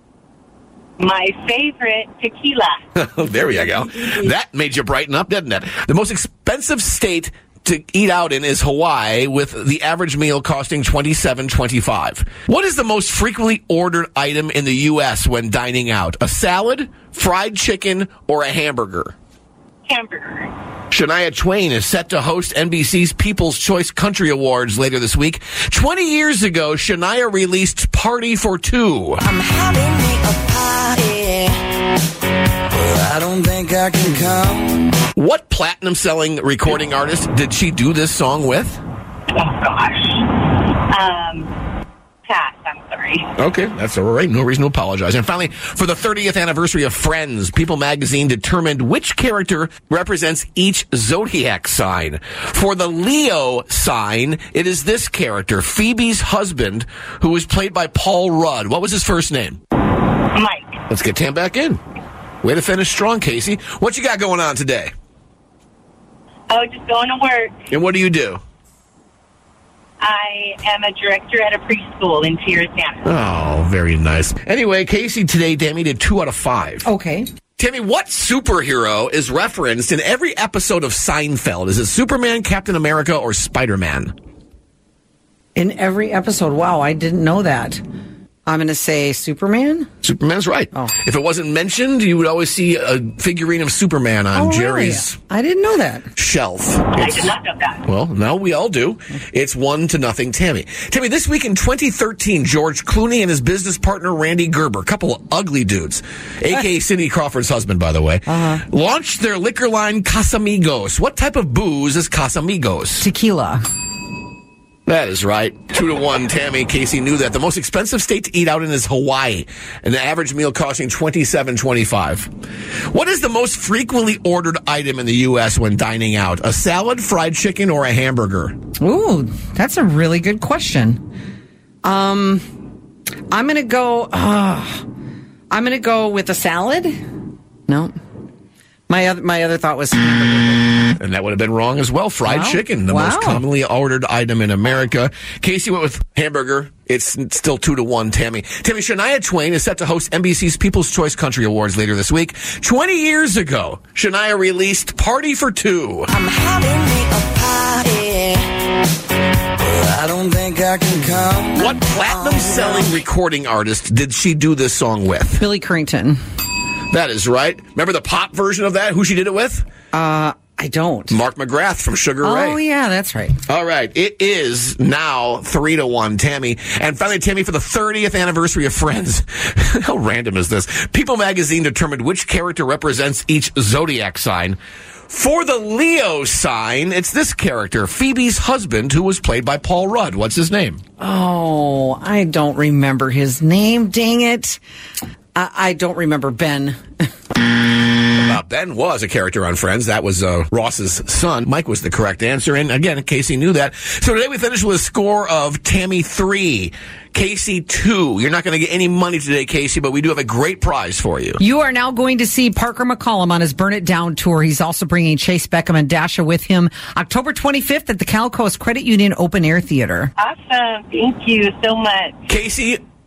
My favorite, tequila. There we go. That made you brighten up, didn't it? The most expensive state to eat out in is Hawaii, with the average meal costing twenty-seven twenty-five. What is the most frequently ordered item in the U S when dining out? A salad, fried chicken, or a hamburger? Hamburger. Shania Twain is set to host N B C's People's Choice Country Awards later this week. twenty years ago, Shania released Party for Two. I'm having me a party, but I don't think I can come. What platinum-selling recording artist did she do this song with? Oh, gosh. Um, pass, I'm sorry. Okay, that's all right. No reason to apologize. And finally, for the thirtieth anniversary of Friends, People magazine determined which character represents each zodiac sign. For the Leo sign, it is this character, Phoebe's husband, who was played by Paul Rudd. What was his first name? Mike. Let's get Tam back in. Way to finish strong, Casey. What you got going on today? Oh, just going to work. And what do you do? I am a director at a preschool in Tirisana. Oh, very nice. Anyway, Casey today, Tammy did two out of five. Okay. Tammy, what superhero is referenced in every episode of Seinfeld? Is it Superman, Captain America, or Spider-Man? In every episode. Wow, I didn't know that. I'm going to say Superman. Superman's right. Oh. If it wasn't mentioned, you would always see a figurine of Superman on oh, Jerry's really? I didn't know that. shelf. I It's, did not know that. well, now we all do. It's one to nothing, Tammy. Tammy, this week in twenty thirteen, George Clooney and his business partner, Randy Gerber, a couple of ugly dudes, a k a. Cindy Crawford's husband, by the way, uh-huh. launched their liquor line, Casamigos. What type of booze is Casamigos? Tequila. That is right. Two to one, Tammy. Casey knew that. The most expensive state to eat out in is Hawaii, and the average meal costing twenty-seven twenty-five. What is the most frequently ordered item in the U S when dining out? A salad, fried chicken, or a hamburger? Ooh, that's a really good question. Um, I'm gonna go. Uh, I'm gonna go with a salad. No. My other my other thought was hamburger. And that would have been wrong as well. Fried Wow. chicken, the Wow. most commonly ordered item in America. Casey went with hamburger. It's still two to one, Tammy. Tammy, Shania Twain is set to host N B C's People's Choice Country Awards later this week. Twenty years ago, Shania released Party for Two. I'm having me a party, but I don't think I can come. What platinum-selling recording artist did she do this song with? Billy Currington. That is right. Remember the pop version of that? Who she did it with? Uh, I don't. Mark McGrath from Sugar Ray. Oh, yeah, that's right. All right. It is now three to one, Tammy. And finally, Tammy, for the thirtieth anniversary of Friends. How random is this? People magazine determined which character represents each zodiac sign. For the Leo sign, it's this character, Phoebe's husband, who was played by Paul Rudd. What's his name? Oh, I don't remember his name. Dang it. I, I don't remember Ben. Uh, Ben was a character on Friends. That was uh, Ross's son. Mike was the correct answer. And again, Casey knew that. So today we finished with a score of Tammy three, Casey two. You're not going to get any money today, Casey, but we do have a great prize for you. You are now going to see Parker McCollum on his Burn It Down tour. He's also bringing Chase Beckham and Dasha with him October twenty-fifth at the Cal Coast Credit Union Open Air Theater. Awesome. Thank you so much. Casey,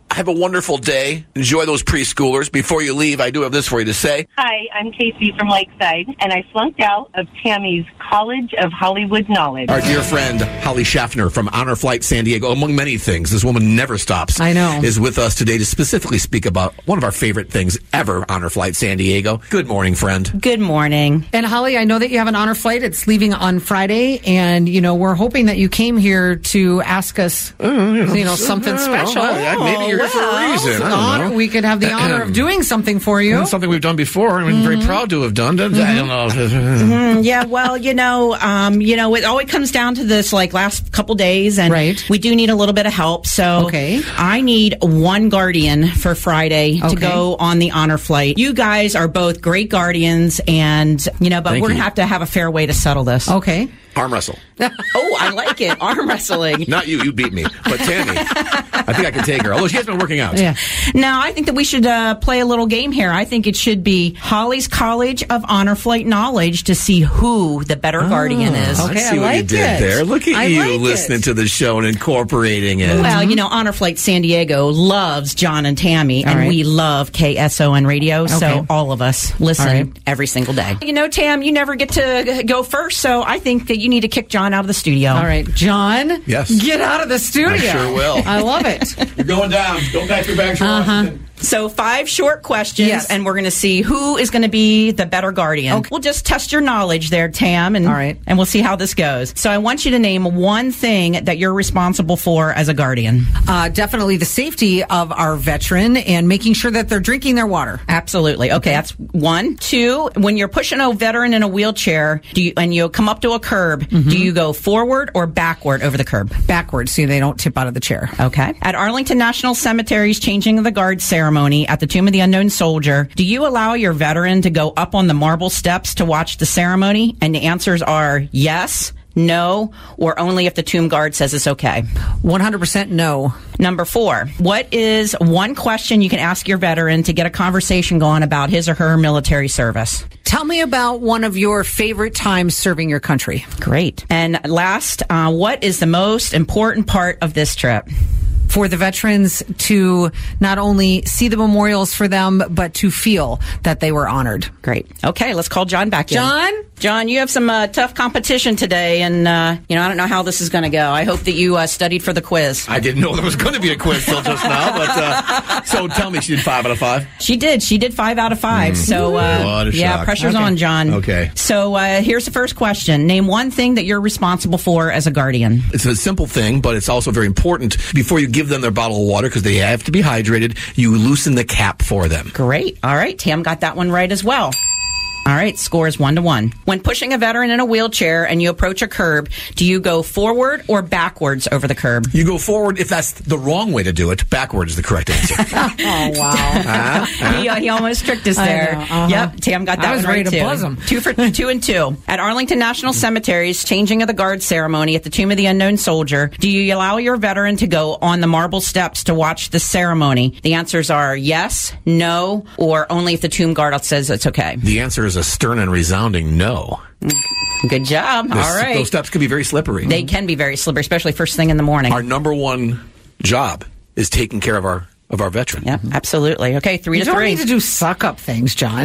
Have a wonderful day. Enjoy those preschoolers. Before you leave, I do have this for you to say. Hi, I'm Casey from Lakeside, and I flunked out of Tammy's College of Hollywood Knowledge. Our dear friend, Holly Schaffner from Honor Flight San Diego, among many things, this woman never stops. I know. Is with us today to specifically speak about one of our favorite things ever, Honor Flight San Diego. Good morning, friend. Good morning. And Holly, I know that you have an honor flight. It's leaving on Friday, and, you know, we're hoping that you came here to ask us, you know, something special. Oh, maybe you're here for a reason. I don't honor, know. we could have the honor of doing something for you. Something we've done before and we're very proud to have done. I don't know. Mm, yeah, well, you know, um, you know, it always comes down to this, like, last couple days, and right. we do need a little bit of help. So okay. I need one guardian for Friday okay. to go on the honor flight. You guys are both great guardians, and, you know, but Thank we're going you. to have to have a fair way to settle this. Okay. Arm wrestle. Oh, I like it. Arm wrestling. Not you. You beat me. But Tammy, I think I can take her. Although she has been working out. Yeah. Now, I think that we should uh, play a little game here. I think it should be Holly's College of Honor Flight Knowledge to see who the better guardian is. Okay, I see I what like you did it. there. Look at I you like listening it. to the show and incorporating it. Well, you know, Honor Flight San Diego loves John and Tammy, All and right. we love K S O N Radio, Okay. so all of us listen All right. every single day. You know, Tam, you never get to go first, so I think that you need to kick John out of the studio. All right, John. Yes. Get out of the studio. I sure will. I love it. You're going down. Don't pack your bags for Washington. So five short questions, Yes. and we're going to see who is going to be the better guardian. Okay. We'll just test your knowledge there, Tam, and All right. and we'll see how this goes. So I want you to name one thing that you're responsible for as a guardian. Uh, definitely the safety of our veteran and making sure that they're drinking their water. Absolutely. Okay, that's one. Two, when you're pushing a veteran in a wheelchair, do you, and you come up to a curb, Mm-hmm. do you go forward or backward over the curb? Backwards so they don't tip out of the chair. Okay. At Arlington National Cemetery's Changing of the Guard ceremony at the Tomb of the Unknown Soldier, do you allow your veteran to go up on the marble steps to watch the ceremony? And the answers are yes, no, or only if the tomb guard says it's okay. one hundred percent no. Number four, what is one question you can ask your veteran to get a conversation going about his or her military service? Tell me about one of your favorite times serving your country. Great. And last, uh, what is the most important part of this trip? For the veterans to not only see the memorials for them, but to feel that they were honored. Great. Okay, let's call John back in. John? John, you have some uh, tough competition today, and, uh, you know, I don't know how this is going to go. I hope that you uh, studied for the quiz. I didn't know there was going to be a quiz till just now, but uh, so tell me she did five out of five. She did. She did five out of five. Mm. So, uh, What a yeah, shock. pressure's Okay. on, John. Okay. So, uh, here's the first question. Name one thing that you're responsible for as a guardian. It's a simple thing, but it's also very important. Before you give them their bottle of water, because they have to be hydrated, you loosen the cap for them. Great. All right. Tam got that one right as well. All right, scores one to one. When pushing a veteran in a wheelchair and you approach a curb, do you go forward or backwards over the curb? You go forward if that's the wrong way to do it. Backward is the correct answer. Oh, wow. uh, uh. He, uh, he almost tricked us I there. know, uh-huh. Yep, Tam got that I was one ready right to too. buzz him. Two for two and two. At Arlington National Cemetery's Changing of the Guard ceremony at the Tomb of the Unknown Soldier, do you allow your veteran to go on the marble steps to watch the ceremony? The answers are yes, no, or only if the tomb guard says it's okay. The answer is a stern and resounding no. Good job. Those, All right. Those steps can be very slippery. They can be very slippery, especially first thing in the morning. Our number one job is taking care of our of our veteran. Yeah, absolutely. Okay, three You to don't three. need to do suck up things, John.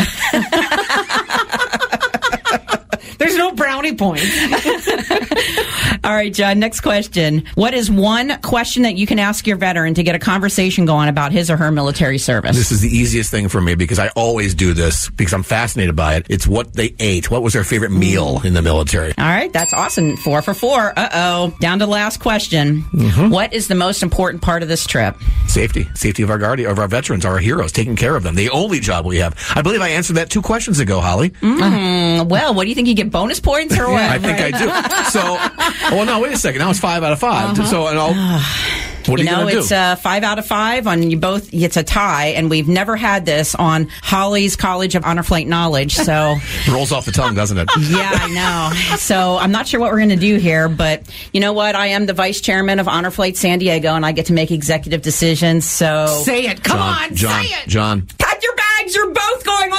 There's no brownie points. All right, John, next question. What is one question that you can ask your veteran to get a conversation going about his or her military service? This is the easiest thing for me because I always do this because I'm fascinated by it. It's what they ate. What was their favorite meal in the military? All right, that's awesome. Four for four. Uh-oh. Down to the last question. Mm-hmm. What is the most important part of this trip? Safety. Safety of our guardian, of our veterans, our heroes, taking care of them. The only job we have. I believe I answered that two questions ago, Holly. Mm, well, what do you think? You get bonus points or what? I think I do. So, oh, no, wait a second. Now it's five out of five. Uh-huh. So, and I'll, what are you you know, going to do? it's uh, five out of five on you both. It's a tie, and we've never had this on Holly's College of Honor Flight Knowledge. So rolls off the tongue, doesn't it? yeah, I know. So I'm not sure what we're going to do here, but you know what? I am the vice chairman of Honor Flight San Diego, and I get to make executive decisions. So say it. Come John, on, John, say it. John. Pack your bags. You're both going on the Honor Flight.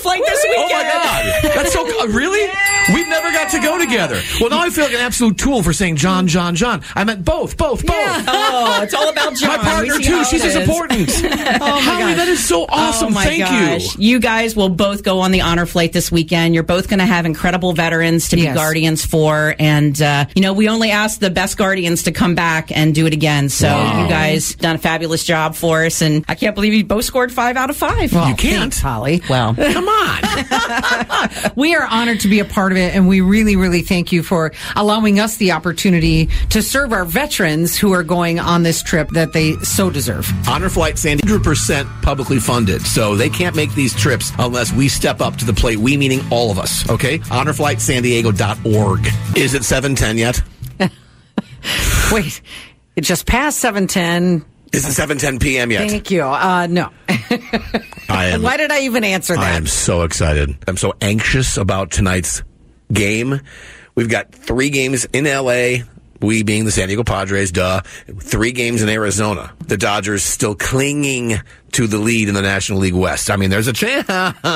flight this weekend. Oh, my God. That's so cool. Really? Yeah. We've never got to go together. Well, now I feel like an absolute tool for saying John, John, John. I meant both, both, both. Yeah. Oh, it's all about John. My partner, too. She's as important. Oh, my Holly, gosh. that is so awesome. Oh my Thank gosh. you. You guys will both go on the honor flight this weekend. You're both going to have incredible veterans to be Yes. guardians for. And, uh, you know, we only ask the best guardians to come back and do it again. So Wow. you guys done a fabulous job for us. And I can't believe you both scored five out of five. Well, You can't. thanks, Holly. Well, Come on. We are honored to be a part of it, and we really, really thank you for allowing us the opportunity to serve our veterans who are going on this trip that they so deserve. Honor Flight San Diego, one hundred percent publicly funded, so they can't make these trips unless we step up to the plate. We meaning all of us, okay? honor flight san diego dot org. Is it seven ten yet? Wait, it just passed seven ten. Is it seven ten p.m. yet? Thank you. Uh, no. I am, Why did I even answer that? I am so excited. I'm so anxious about tonight's game. We've got three games in L A, we being the San Diego Padres, duh. Three games in Arizona. The Dodgers still clinging to the lead in the National League West. I mean, there's a chance,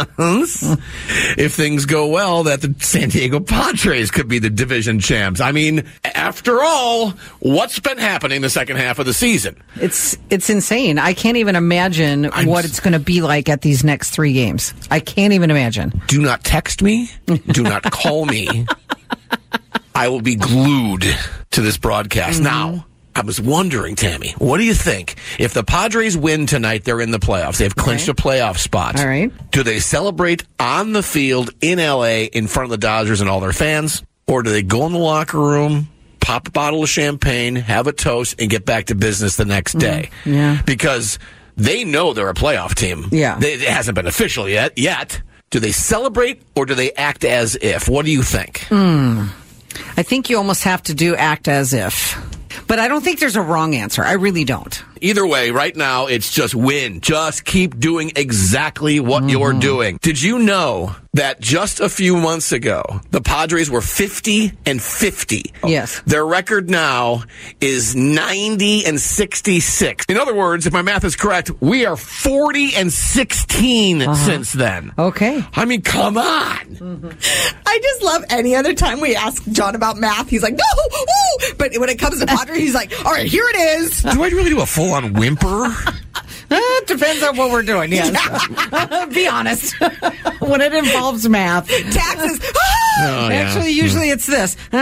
if things go well, that the San Diego Padres could be the division champs. I mean, after all, what's been happening the second half of the season? It's it's insane. I can't even imagine I'm what s- it's going to be like at these next three games. I can't even imagine. Do not text me. Do not call me. I will be glued to this broadcast. Mm-hmm. Now, I was wondering, Tammy, what do you think? If the Padres win tonight, they're in the playoffs. They've clinched Okay. a playoff spot. All right. Do they celebrate on the field in L A in front of the Dodgers and all their fans? Or do they go in the locker room, pop a bottle of champagne, have a toast, and get back to business the next day? Yeah. Because they know they're a playoff team. Yeah. They, it hasn't been official yet. Yet. Do they celebrate or do they act as if? What do you think? Mm. I think you almost have to do act as if. But I don't think there's a wrong answer. I really don't. Either way, right now, it's just win. Just keep doing exactly what you're doing. Did you know that just a few months ago, the Padres were fifty and fifty? Yes. Their record now is ninety and sixty-six. In other words, if my math is correct, we are forty and sixteen since then. Okay. I mean, come on. I just love any other time we ask John about math. He's like, no, ooh. But when it comes to Padres, he's like, all right, here it is. Do I really do a full-on whimper? It depends on what we're doing, yes. Be honest. When it involves math. Taxes. Oh, yeah. Actually, usually it's this. Ah,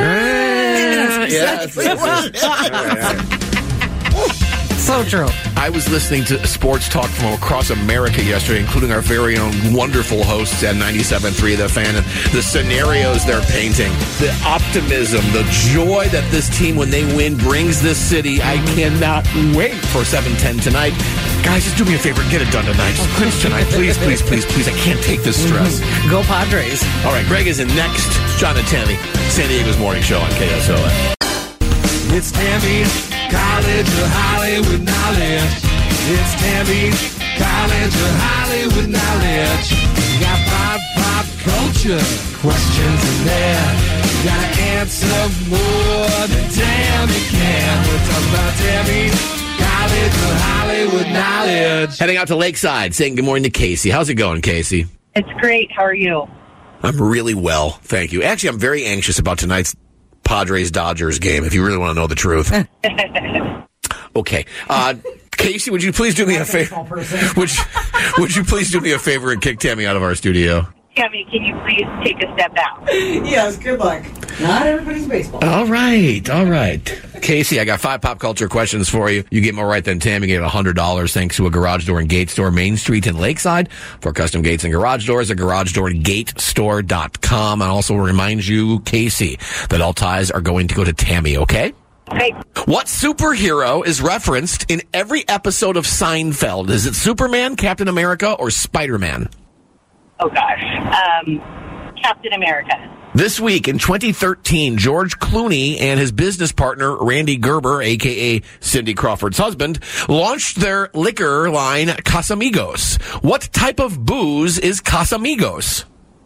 yes. So true. I was listening to sports talk from across America yesterday, including our very own wonderful hosts at ninety-seven point three The Fan, and the scenarios they're painting, the optimism, the joy that this team, when they win, brings this city. I cannot wait for seven ten tonight. Guys, just do me a favor. Get it done tonight. Just clinch tonight. Please, please, please, please. I can't take this stress. Go Padres. All right, Greg is in next. John and Tammy, San Diego's Morning Show on K S O A. It's Tammy's College of Hollywood Knowledge. It's Tammy's College of Hollywood Knowledge. You got pop, pop culture questions in there. You gotta answer more than Tammy can. We're talking about Tammy's College of Hollywood Knowledge. Heading out to Lakeside, saying good morning to Casey. How's it going, Casey? It's great. How are you? I'm really well, thank you. Actually, I'm very anxious about tonight's Padres-Dodgers game, if you really want to know the truth. Okay. Uh, Casey, would you please do me a favor? Would you, would you please do me a favor and kick Tammy out of our studio? Tammy, can you please take a step out? Yes, good luck. Not everybody's baseball. All right, all right. Casey, I got five pop culture questions for you. You get more right than Tammy gave one hundred dollars thanks to a garage door and gate store, Main Street in Lakeside. For custom gates and garage doors, at garage door and gate store dot com. And also remind you, Casey, that all ties are going to go to Tammy, okay? Okay. What superhero is referenced in every episode of Seinfeld? Is it Superman, Captain America, or Spider-Man? Oh, gosh. Um, Captain America. This week in twenty thirteen, George Clooney and his business partner, Randy Gerber, a k a. Cindy Crawford's husband, launched their liquor line, Casamigos. What type of booze is Casamigos?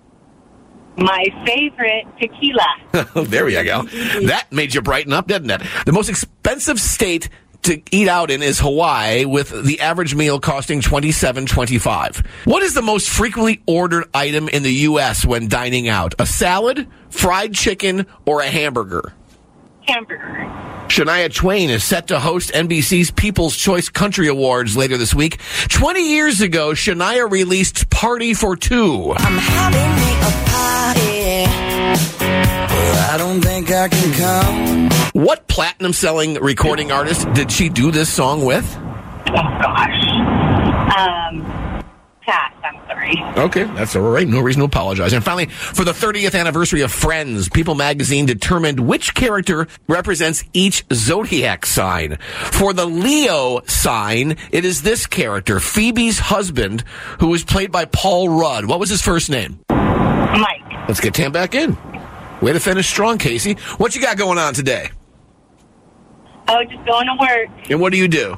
My favorite, tequila. There you go. That made you brighten up, didn't it? The most expensive state to eat out in is Hawaii, with the average meal costing twenty-seven twenty-five. What is the most frequently ordered item in the U S when dining out? A salad, fried chicken, or a hamburger? Hamburger. Shania Twain is set to host N B C's People's Choice Country Awards later this week. twenty years ago, Shania released Party for Two. I'm having me a party, but I don't think I can come. What platinum-selling recording artist did she do this song with? Oh, gosh. Um, pass. I'm sorry. Okay, that's all right. No reason to apologize. And finally, for the thirtieth anniversary of Friends, People magazine determined which character represents each zodiac sign. For the Leo sign, it is this character, Phoebe's husband, who was played by Paul Rudd. What was his first name? Mike. Let's get Tam back in. Way to finish strong, Casey. What you got going on today? Oh, just going to work. And what do you do?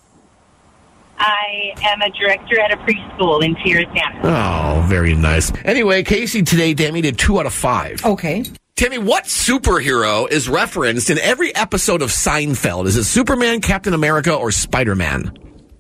I am a director at a preschool in Tirisana. Oh, very nice. Anyway, Casey today, Tammy, did two out of five. Okay. Tammy, what superhero is referenced in every episode of Seinfeld? Is it Superman, Captain America, or Spider-Man?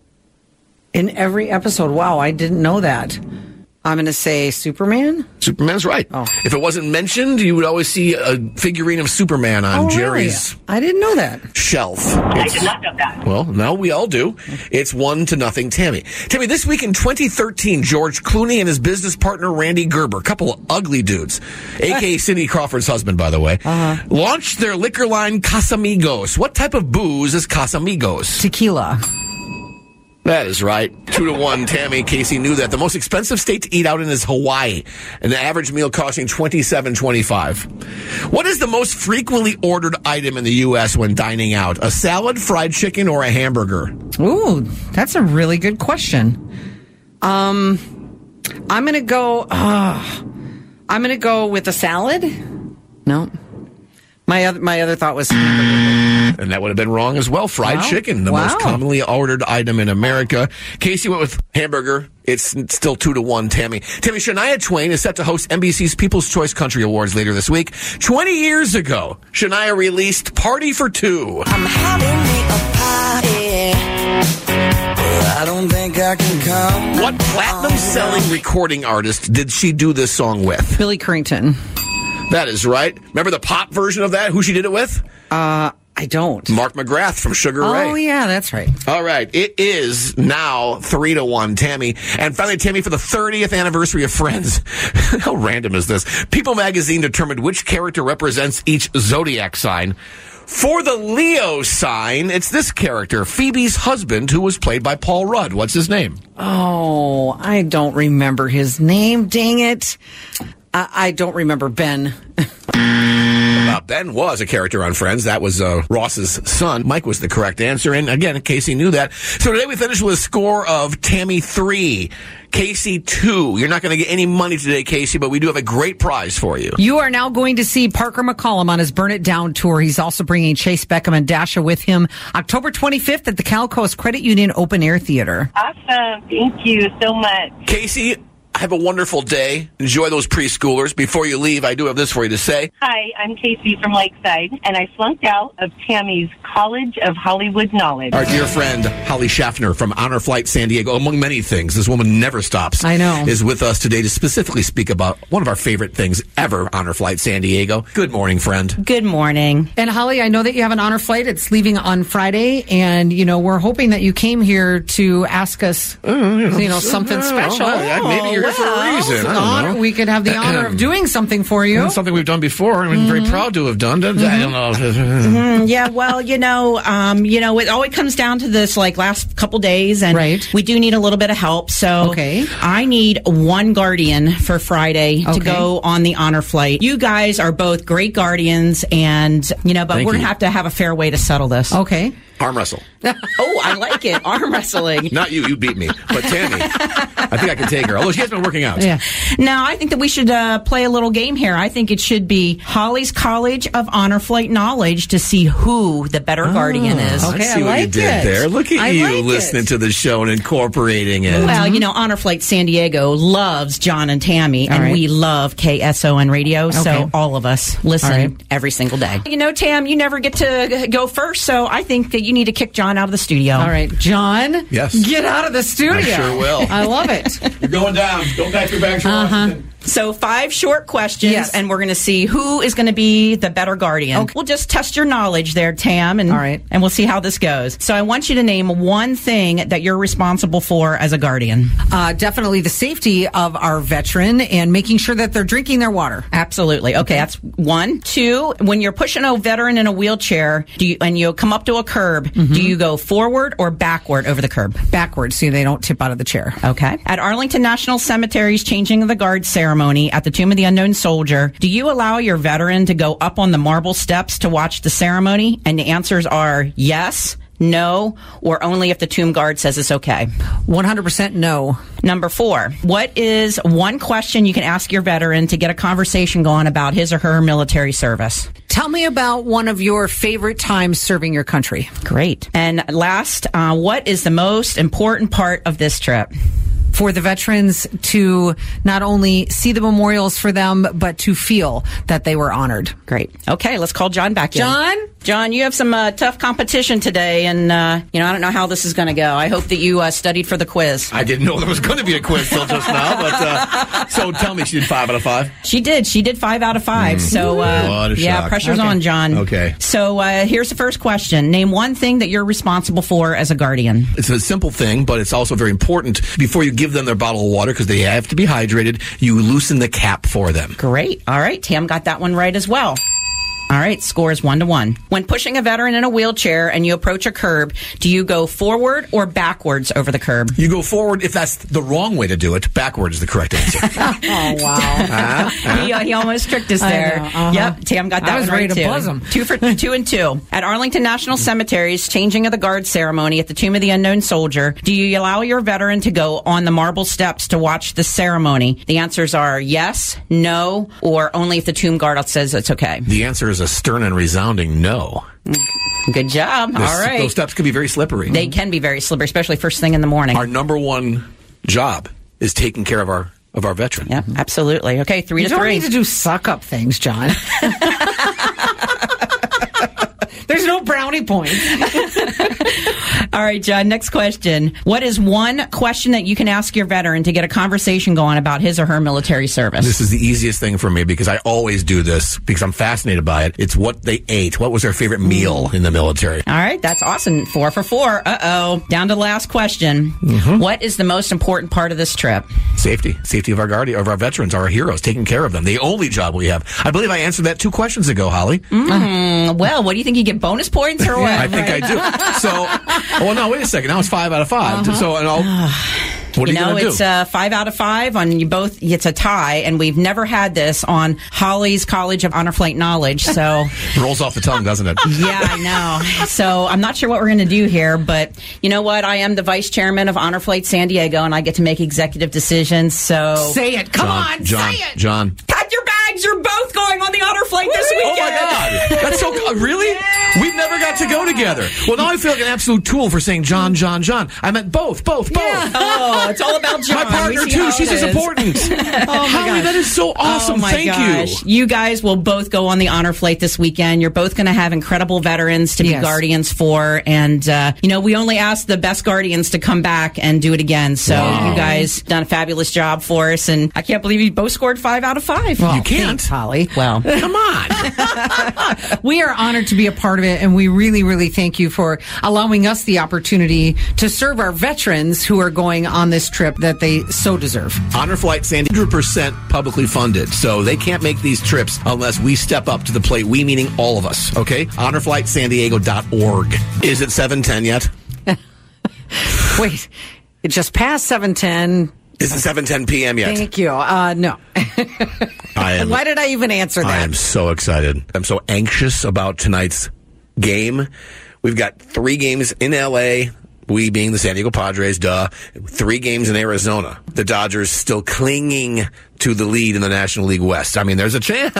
In every episode. Wow, I didn't know that. I'm going to say Superman. Superman's right. Oh. If it wasn't mentioned, you would always see a figurine of Superman on oh, Jerry's really? I didn't know that. shelf. I did not know that. Well, now we all do. It's one to nothing, Tammy. Tammy, this week in twenty thirteen, George Clooney and his business partner, Randy Gerber, a couple of ugly dudes, a k a. Cindy Crawford's husband, by the way, uh-huh. launched their liquor line Casamigos. What type of booze is Casamigos? Tequila. That is right. Two to one, Tammy. Casey knew that. The most expensive state to eat out in is Hawaii, and the average meal costing twenty-seven twenty-five. What is the most frequently ordered item in the U S when dining out? A salad, fried chicken, or a hamburger? Ooh, that's a really good question. Um, I'm going to go. Uh, I'm going to go with a salad. No. My other, my other thought was hamburger. And that would have been wrong as well. Fried wow. chicken, the wow. most commonly ordered item in America. Casey went with hamburger. It's still two to one, Tammy. Tammy, Shania Twain is set to host N B C's People's Choice Country Awards later this week. twenty years ago, Shania released Party for Two. I'm having me a party, but I don't think I can come. What platinum-selling recording artist did she do this song with? Billy Currington. That is right. Remember the pop version of that? Who she did it with? Uh, I don't. Mark McGrath from Sugar oh, Ray. Oh, yeah, that's right. All right. It is now three to one, Tammy. And finally, Tammy, for the thirtieth anniversary of Friends. How random is this? People magazine determined which character represents each zodiac sign. For the Leo sign, it's this character, Phoebe's husband, who was played by Paul Rudd. What's his name? Oh, I don't remember his name. Dang it. I, I don't remember Ben. Uh, Ben was a character on Friends. That was uh, Ross's son. Mike was the correct answer. And again, Casey knew that. So today we finished with a score of Tammy three, Casey two. You're not going to get any money today, Casey, but we do have a great prize for you. You are now going to see Parker McCollum on his Burn It Down tour. He's also bringing Chase Beckham and Dasha with him October twenty-fifth at the Cal Coast Credit Union Open Air Theater. Awesome. Thank you so much. Casey, have a wonderful day. Enjoy those preschoolers. Before you leave, I do have this for you to say. Hi, I'm Casey from Lakeside, and I flunked out of Tammy's College of Hollywood Knowledge. Our dear friend, Holly Schaffner from Honor Flight San Diego, among many things, this woman never stops. I know. Is with us today to specifically speak about one of our favorite things ever, Honor Flight San Diego. Good morning, friend. Good morning. And Holly, I know that you have an Honor Flight. It's leaving on Friday, and, you know, we're hoping that you came here to ask us, uh, you know, you know something uh, special. Uh, maybe you're here for a reason. I don't honor, know. We could have the honor of doing something for you. That's something we've done before, and we're mm-hmm. very proud to have done. Mm-hmm. I don't know. mm-hmm. Yeah, well, you know, um, you know, it always comes down to this, like, last couple days, and right. we do need a little bit of help. So okay. I need one guardian for Friday okay. to go on the Honor Flight. You guys are both great guardians, and, you know, but Thank we're going you. to have to have a fair way to settle this. Okay. Arm wrestle. Oh, I like it. Arm wrestling. Not you. You beat me. But Tammy, I think I can take her. Although she has been working out. Yeah. Now, I think that we should uh, play a little game here. I think it should be Holly's College of Honor Flight Knowledge to see who the better oh, guardian is. Okay, I see I what like you did it. there. Look at I you like listening it. to the show and incorporating it. Well, you know, Honor Flight San Diego loves John and Tammy, all and right. we love K S O N Radio, okay. so all of us listen all right. every single day. You know, Tam, you never get to go first, so I think that you you need to kick John out of the studio. All right, John. Yes. Get out of the studio. I sure will. I love it. You're going down. Don't pack your bags for Uh-huh. Washington. So five short questions, Yes. and we're going to see who is going to be the better guardian. Okay. We'll just test your knowledge there, Tam, and, All right. and we'll see how this goes. So I want you to name one thing that you're responsible for as a guardian. Uh, definitely the safety of our veteran and making sure that they're drinking their water. Absolutely. Okay, that's one. Two, when you're pushing a veteran in a wheelchair do you, and you come up to a curb, Mm-hmm. do you go forward or backward over the curb? Backwards so they don't tip out of the chair. Okay. At Arlington National Cemetery's Changing of the Guard ceremony at the Tomb of the Unknown Soldier, do you allow your veteran to go up on the marble steps to watch the ceremony? And the answers are yes, no, or only if the tomb guard says it's okay. one hundred percent no. Number four, what is one question you can ask your veteran to get a conversation going about his or her military service? Tell me about one of your favorite times serving your country. Great. And last, uh, what is the most important part of this trip? For the veterans to not only see the memorials for them, but to feel that they were honored. Great. Okay, let's call John back in. John? John, you have some uh, tough competition today, and, uh, you know, I don't know how this is going to go. I hope that you uh, studied for the quiz. I didn't know there was going to be a quiz till just now, but uh, so tell me, she did five out of five? She did. She did five out of five. Mm. So, uh, What a yeah, shock. pressure's Okay. on, John. Okay. So, uh, here's the first question. Name one thing that you're responsible for as a guardian. It's a simple thing, but it's also very important. Before you give them their bottle of water, because they have to be hydrated, you loosen the cap for them. Great. All right. Tam got that one right as well. All right, score is one to one. When pushing a veteran in a wheelchair and you approach a curb, do you go forward or backwards over the curb? You go forward if that's the wrong way to do it. Backward is the correct answer. Oh, wow. uh, uh. He, uh, he almost tricked us I there. know, uh-huh. Yep, Tam got that I was one right ready to too. buzz him. Two for two and two. At Arlington National Cemetery's Changing of the Guard ceremony at the Tomb of the Unknown Soldier, do you allow your veteran to go on the marble steps to watch the ceremony? The answers are yes, no, or only if the tomb guard says it's okay. The answer is a stern and resounding no. Good job. This- All right. Those steps can be very slippery. They can be very slippery, especially first thing in the morning. Our number one job is taking care of our of our veteran. Yeah, absolutely. Okay, three You to don't three. need to do suck up things, John. There's no brownie points. All right, John, next question. What is one question that you can ask your veteran to get a conversation going about his or her military service? This is the easiest thing for me because I always do this because I'm fascinated by it. It's what they ate. What was their favorite meal in the military? All right, that's awesome. Four for four. Uh-oh. Down to the last question. Mm-hmm. What is the most important part of this trip? Safety. Safety of our guardian, of our veterans, our heroes, taking care of them. The only job we have. I believe I answered that two questions ago, Holly. Mm, well, what do you think? You get bonus points or what? I think I do. So, well, no, wait a second. Now it's five out of five. Uh-huh. So, and I'll, what are you you, know, going to it's do? uh, five out of five on you both. It's a tie, and we've never had this on Holly's College of Honor Flight Knowledge. So Rolls off the tongue, doesn't it? yeah, I know. So I'm not sure what we're going to do here, but you know what? I am the vice chairman of Honor Flight San Diego, and I get to make executive decisions. So Say it. Come John, on. John, say it. John. pack your bags. You're both going on the Honor Flight this weekend. Oh my God! That's so uh, really. We've never got to go together. Well, now I feel like an absolute tool for saying John, John, John. I meant both, both, both. Yeah. Oh, it's all about John. My partner We see too. how She's it as is. important. Oh my Holly, gosh. that is so awesome. Oh my Thank gosh. you. You guys will both go on the Honor Flight this weekend. You're both going to have incredible veterans to be Yes. guardians for. And, uh, you know, we only ask the best guardians to come back and do it again. So Wow. you guys done a fabulous job for us. And I can't believe you both scored five out of five. Well, You can't. thanks, Holly. Well, Come on. We are honored to be a part of it, and we really, really thank you for allowing us the opportunity to serve our veterans who are going on this trip that they so deserve. Honor Flight San Diego, one hundred percent publicly funded. So they can't make these trips unless we step up to the plate. We meaning all of us, okay? honor flight san diego dot org. Is it seven ten yet? Wait, it just passed seven ten. Is it seven ten p.m. yet? Thank you. Uh, no. I am, Why did I even answer I that? am so excited. I'm so anxious about tonight's game. We've got three games in L A, we being the San Diego Padres, duh. Three games in Arizona. The Dodgers still clinging to the lead in the National League West. I mean, there's a chance,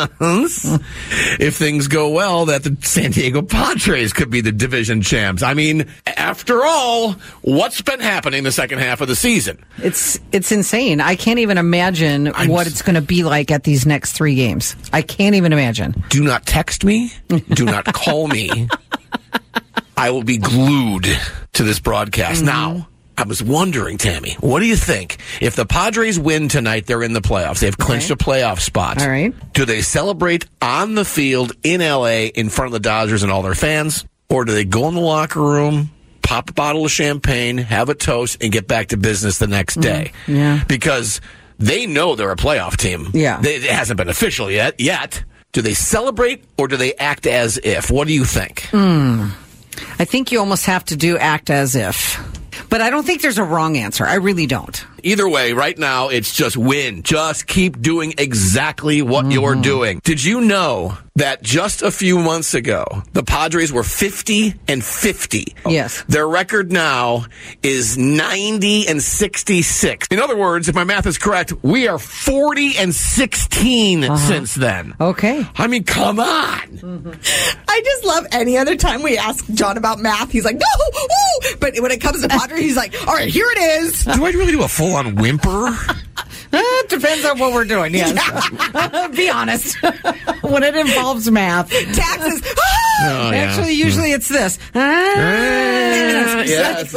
if things go well, that the San Diego Padres could be the division champs. I mean, after all, what's been happening the second half of the season? It's it's insane. I can't even imagine I'm what s- it's going to be like at these next three games. I can't even imagine. Do not text me. Do not call me. I will be glued to this broadcast. Mm-hmm. Now, I was wondering, Tammy, what do you think? If the Padres win tonight, they're in the playoffs. They've clinched okay. a playoff spot. All right. Do they celebrate on the field in L A in front of the Dodgers and all their fans? Or do they go in the locker room, pop a bottle of champagne, have a toast, and get back to business the next day? Mm, yeah. Because they know they're a playoff team. Yeah. They, it hasn't been official yet. Yet. Do they celebrate or do they act as if? What do you think? Mm. I think you almost have to do act as if. But I don't think there's a wrong answer. I really don't. Either way, right now, it's just win. Just keep doing exactly what mm-hmm. you're doing. Did you know that just a few months ago, the Padres were fifty and fifty? Yes. Their record now is ninety and sixty-six. In other words, if my math is correct, we are forty and sixteen uh-huh. since then. Okay. I mean, come on. Mm-hmm. I just love any other time we ask John about math, he's like, no, ooh! But when it comes to Padres, he's like, all right, here it is. Do I really do a full-on whimper? It depends on what we're doing, yes. Yeah. Be honest. When it involves math. Taxes. Oh, yeah. Actually, usually it's this. Ah, uh, yes.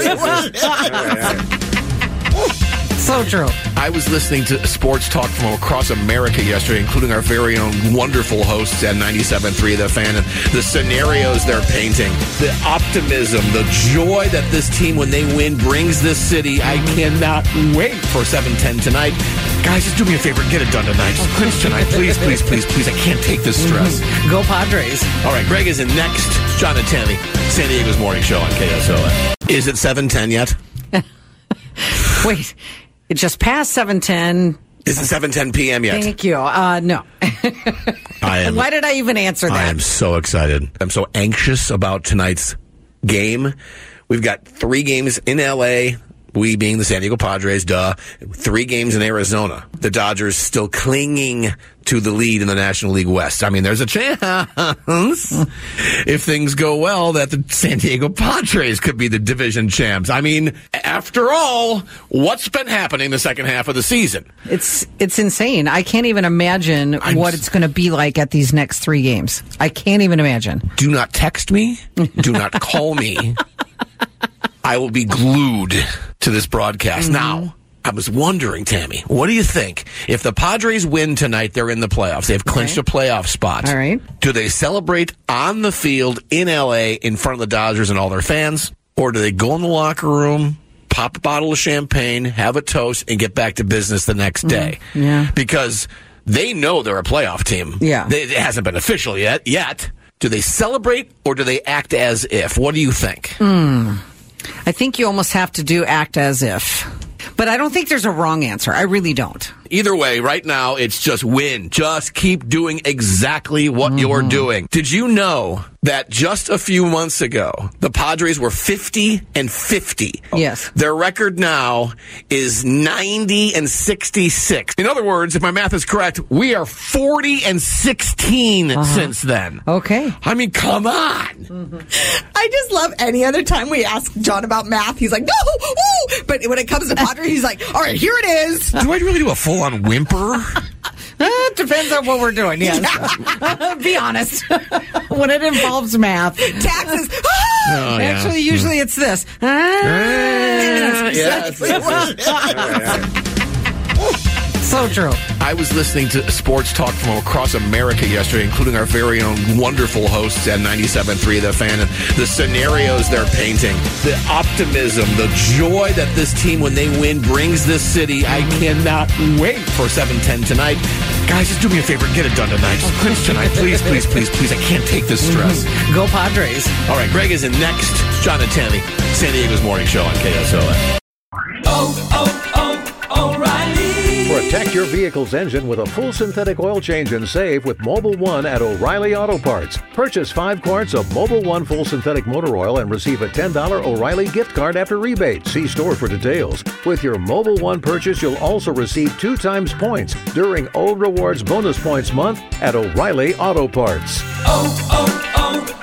So true. I was listening to sports talk from across America yesterday, including our very own wonderful hosts at ninety-seven point three The Fan, and the scenarios they're painting, the optimism, the joy that this team, when they win, brings this city. I cannot wait for seven ten tonight. Guys, just do me a favor. Get it done tonight. Just clinch tonight. Please, please, please, please. I can't take this stress. Mm-hmm. Go Padres. All right, Greg is in next. John and Tammy, San Diego's morning show on K S O A. Is it seven ten yet? Wait. It just passed seven ten. Is it seven ten p.m. yet? Thank you. Uh, no. I am, Why did I even answer that? I am so excited. I'm so anxious about tonight's game. We've got three games in L A, we being the San Diego Padres, duh. Three games in Arizona. The Dodgers still clinging to the lead in the National League West. I mean, there's a chance, if things go well, that the San Diego Padres could be the division champs. I mean, after all, what's been happening the second half of the season? It's it's insane. I can't even imagine I'm what it's going to be like at these next three games. I can't even imagine. Do not text me. Do not call me. I will be glued to this broadcast. Mm-hmm. Now, I was wondering, Tammy, what do you think? If the Padres win tonight, they're in the playoffs. They've clinched okay. a playoff spot. All right. Do they celebrate on the field in L A in front of the Dodgers and all their fans? Or do they go in the locker room, pop a bottle of champagne, have a toast, and get back to business the next day? Mm-hmm. Yeah. Because they know they're a playoff team. Yeah. They, it hasn't been official yet. Yet. Do they celebrate or do they act as if? What do you think? Hmm. I think you almost have to do act as if. But I don't think there's a wrong answer. I really don't. Either way, right now, it's just win. Just keep doing exactly what mm-hmm. you're doing. Did you know that just a few months ago, the Padres were fifty and fifty? Yes. Their record now is ninety and sixty-six. In other words, if my math is correct, we are forty and sixteen uh-huh. since then. Okay. I mean, come on. Mm-hmm. I just love any other time we ask John about math, he's like, no, ooh! But when it comes to Padres, he's like, all right, here it is. Do I really do a full-on whimper? It depends on what we're doing, yes. Yeah. Be honest. When it involves math. Taxes. Oh, yeah. Actually, usually it's this. Ah, yes. So true. I was listening to sports talk from across America yesterday, including our very own wonderful hosts at ninety-seven point three The Fan, and the scenarios they're painting, the optimism, the joy that this team, when they win, brings this city. I cannot wait for seven ten tonight. Guys, just do me a favor. Get it done tonight. Just clinch tonight. Please, please, please, please. I can't take this stress. Mm-hmm. Go Padres. All right, Greg is in next. John and Tammy, San Diego's morning show on K S O A. Oh, oh, oh, O'Reilly. Protect your vehicle's engine with a full synthetic oil change and save with Mobil one at O'Reilly Auto Parts. Purchase five quarts of Mobil one full synthetic motor oil and receive a ten dollars O'Reilly gift card after rebate. See store for details. With your Mobil one purchase, you'll also receive two times points during O Rewards Bonus Points Month at O'Reilly Auto Parts. Oh,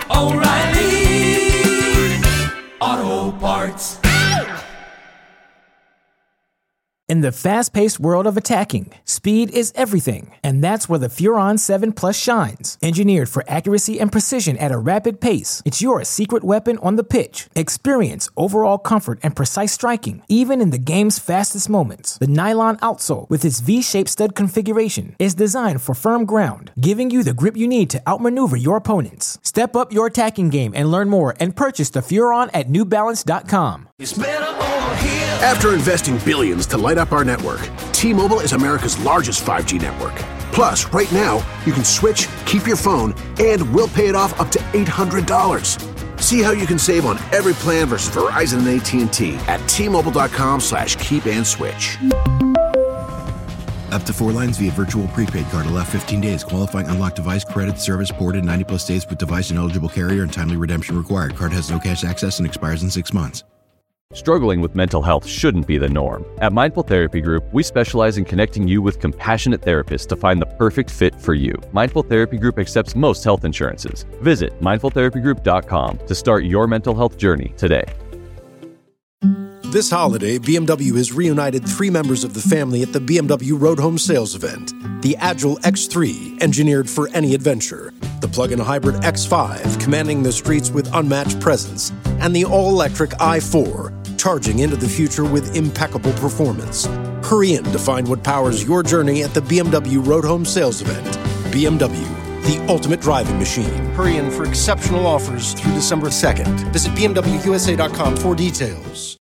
oh, oh, O'Reilly Auto Parts. In the fast-paced world of attacking, speed is everything, and that's where the Furon seven Plus shines. Engineered for accuracy and precision at a rapid pace, it's your secret weapon on the pitch. Experience overall comfort and precise striking, even in the game's fastest moments. The nylon outsole, with its V-shaped stud configuration, is designed for firm ground, giving you the grip you need to outmaneuver your opponents. Step up your attacking game and learn more and purchase the Furon at new balance dot com. After investing billions to light up our network, T-Mobile is America's largest five G network. Plus, right now, you can switch, keep your phone, and we'll pay it off up to eight hundred dollars. See how you can save on every plan versus Verizon and A T and T at T-Mobile.com slash keep and switch. Up to four lines via virtual prepaid card. Allow fifteen days. Qualifying unlocked device credit service ported ninety plus days with device and eligible carrier and timely redemption required. Card has no cash access and expires in six months. Struggling with mental health shouldn't be the norm. At Mindful Therapy Group, we specialize in connecting you with compassionate therapists to find the perfect fit for you. Mindful Therapy Group accepts most health insurances. Visit mindful therapy group dot com to start your mental health journey today. This holiday, B M W has reunited three members of the family at the B M W Road Home Sales Event. The Agile X three, engineered for any adventure. The plug-in hybrid X five, commanding the streets with unmatched presence. And the all-electric i four, charging into the future with impeccable performance. Hurry in to find what powers your journey at the B M W Road Home Sales Event. B M W, the ultimate driving machine. Hurry in for exceptional offers through December second. Visit B M W U S A dot com for details.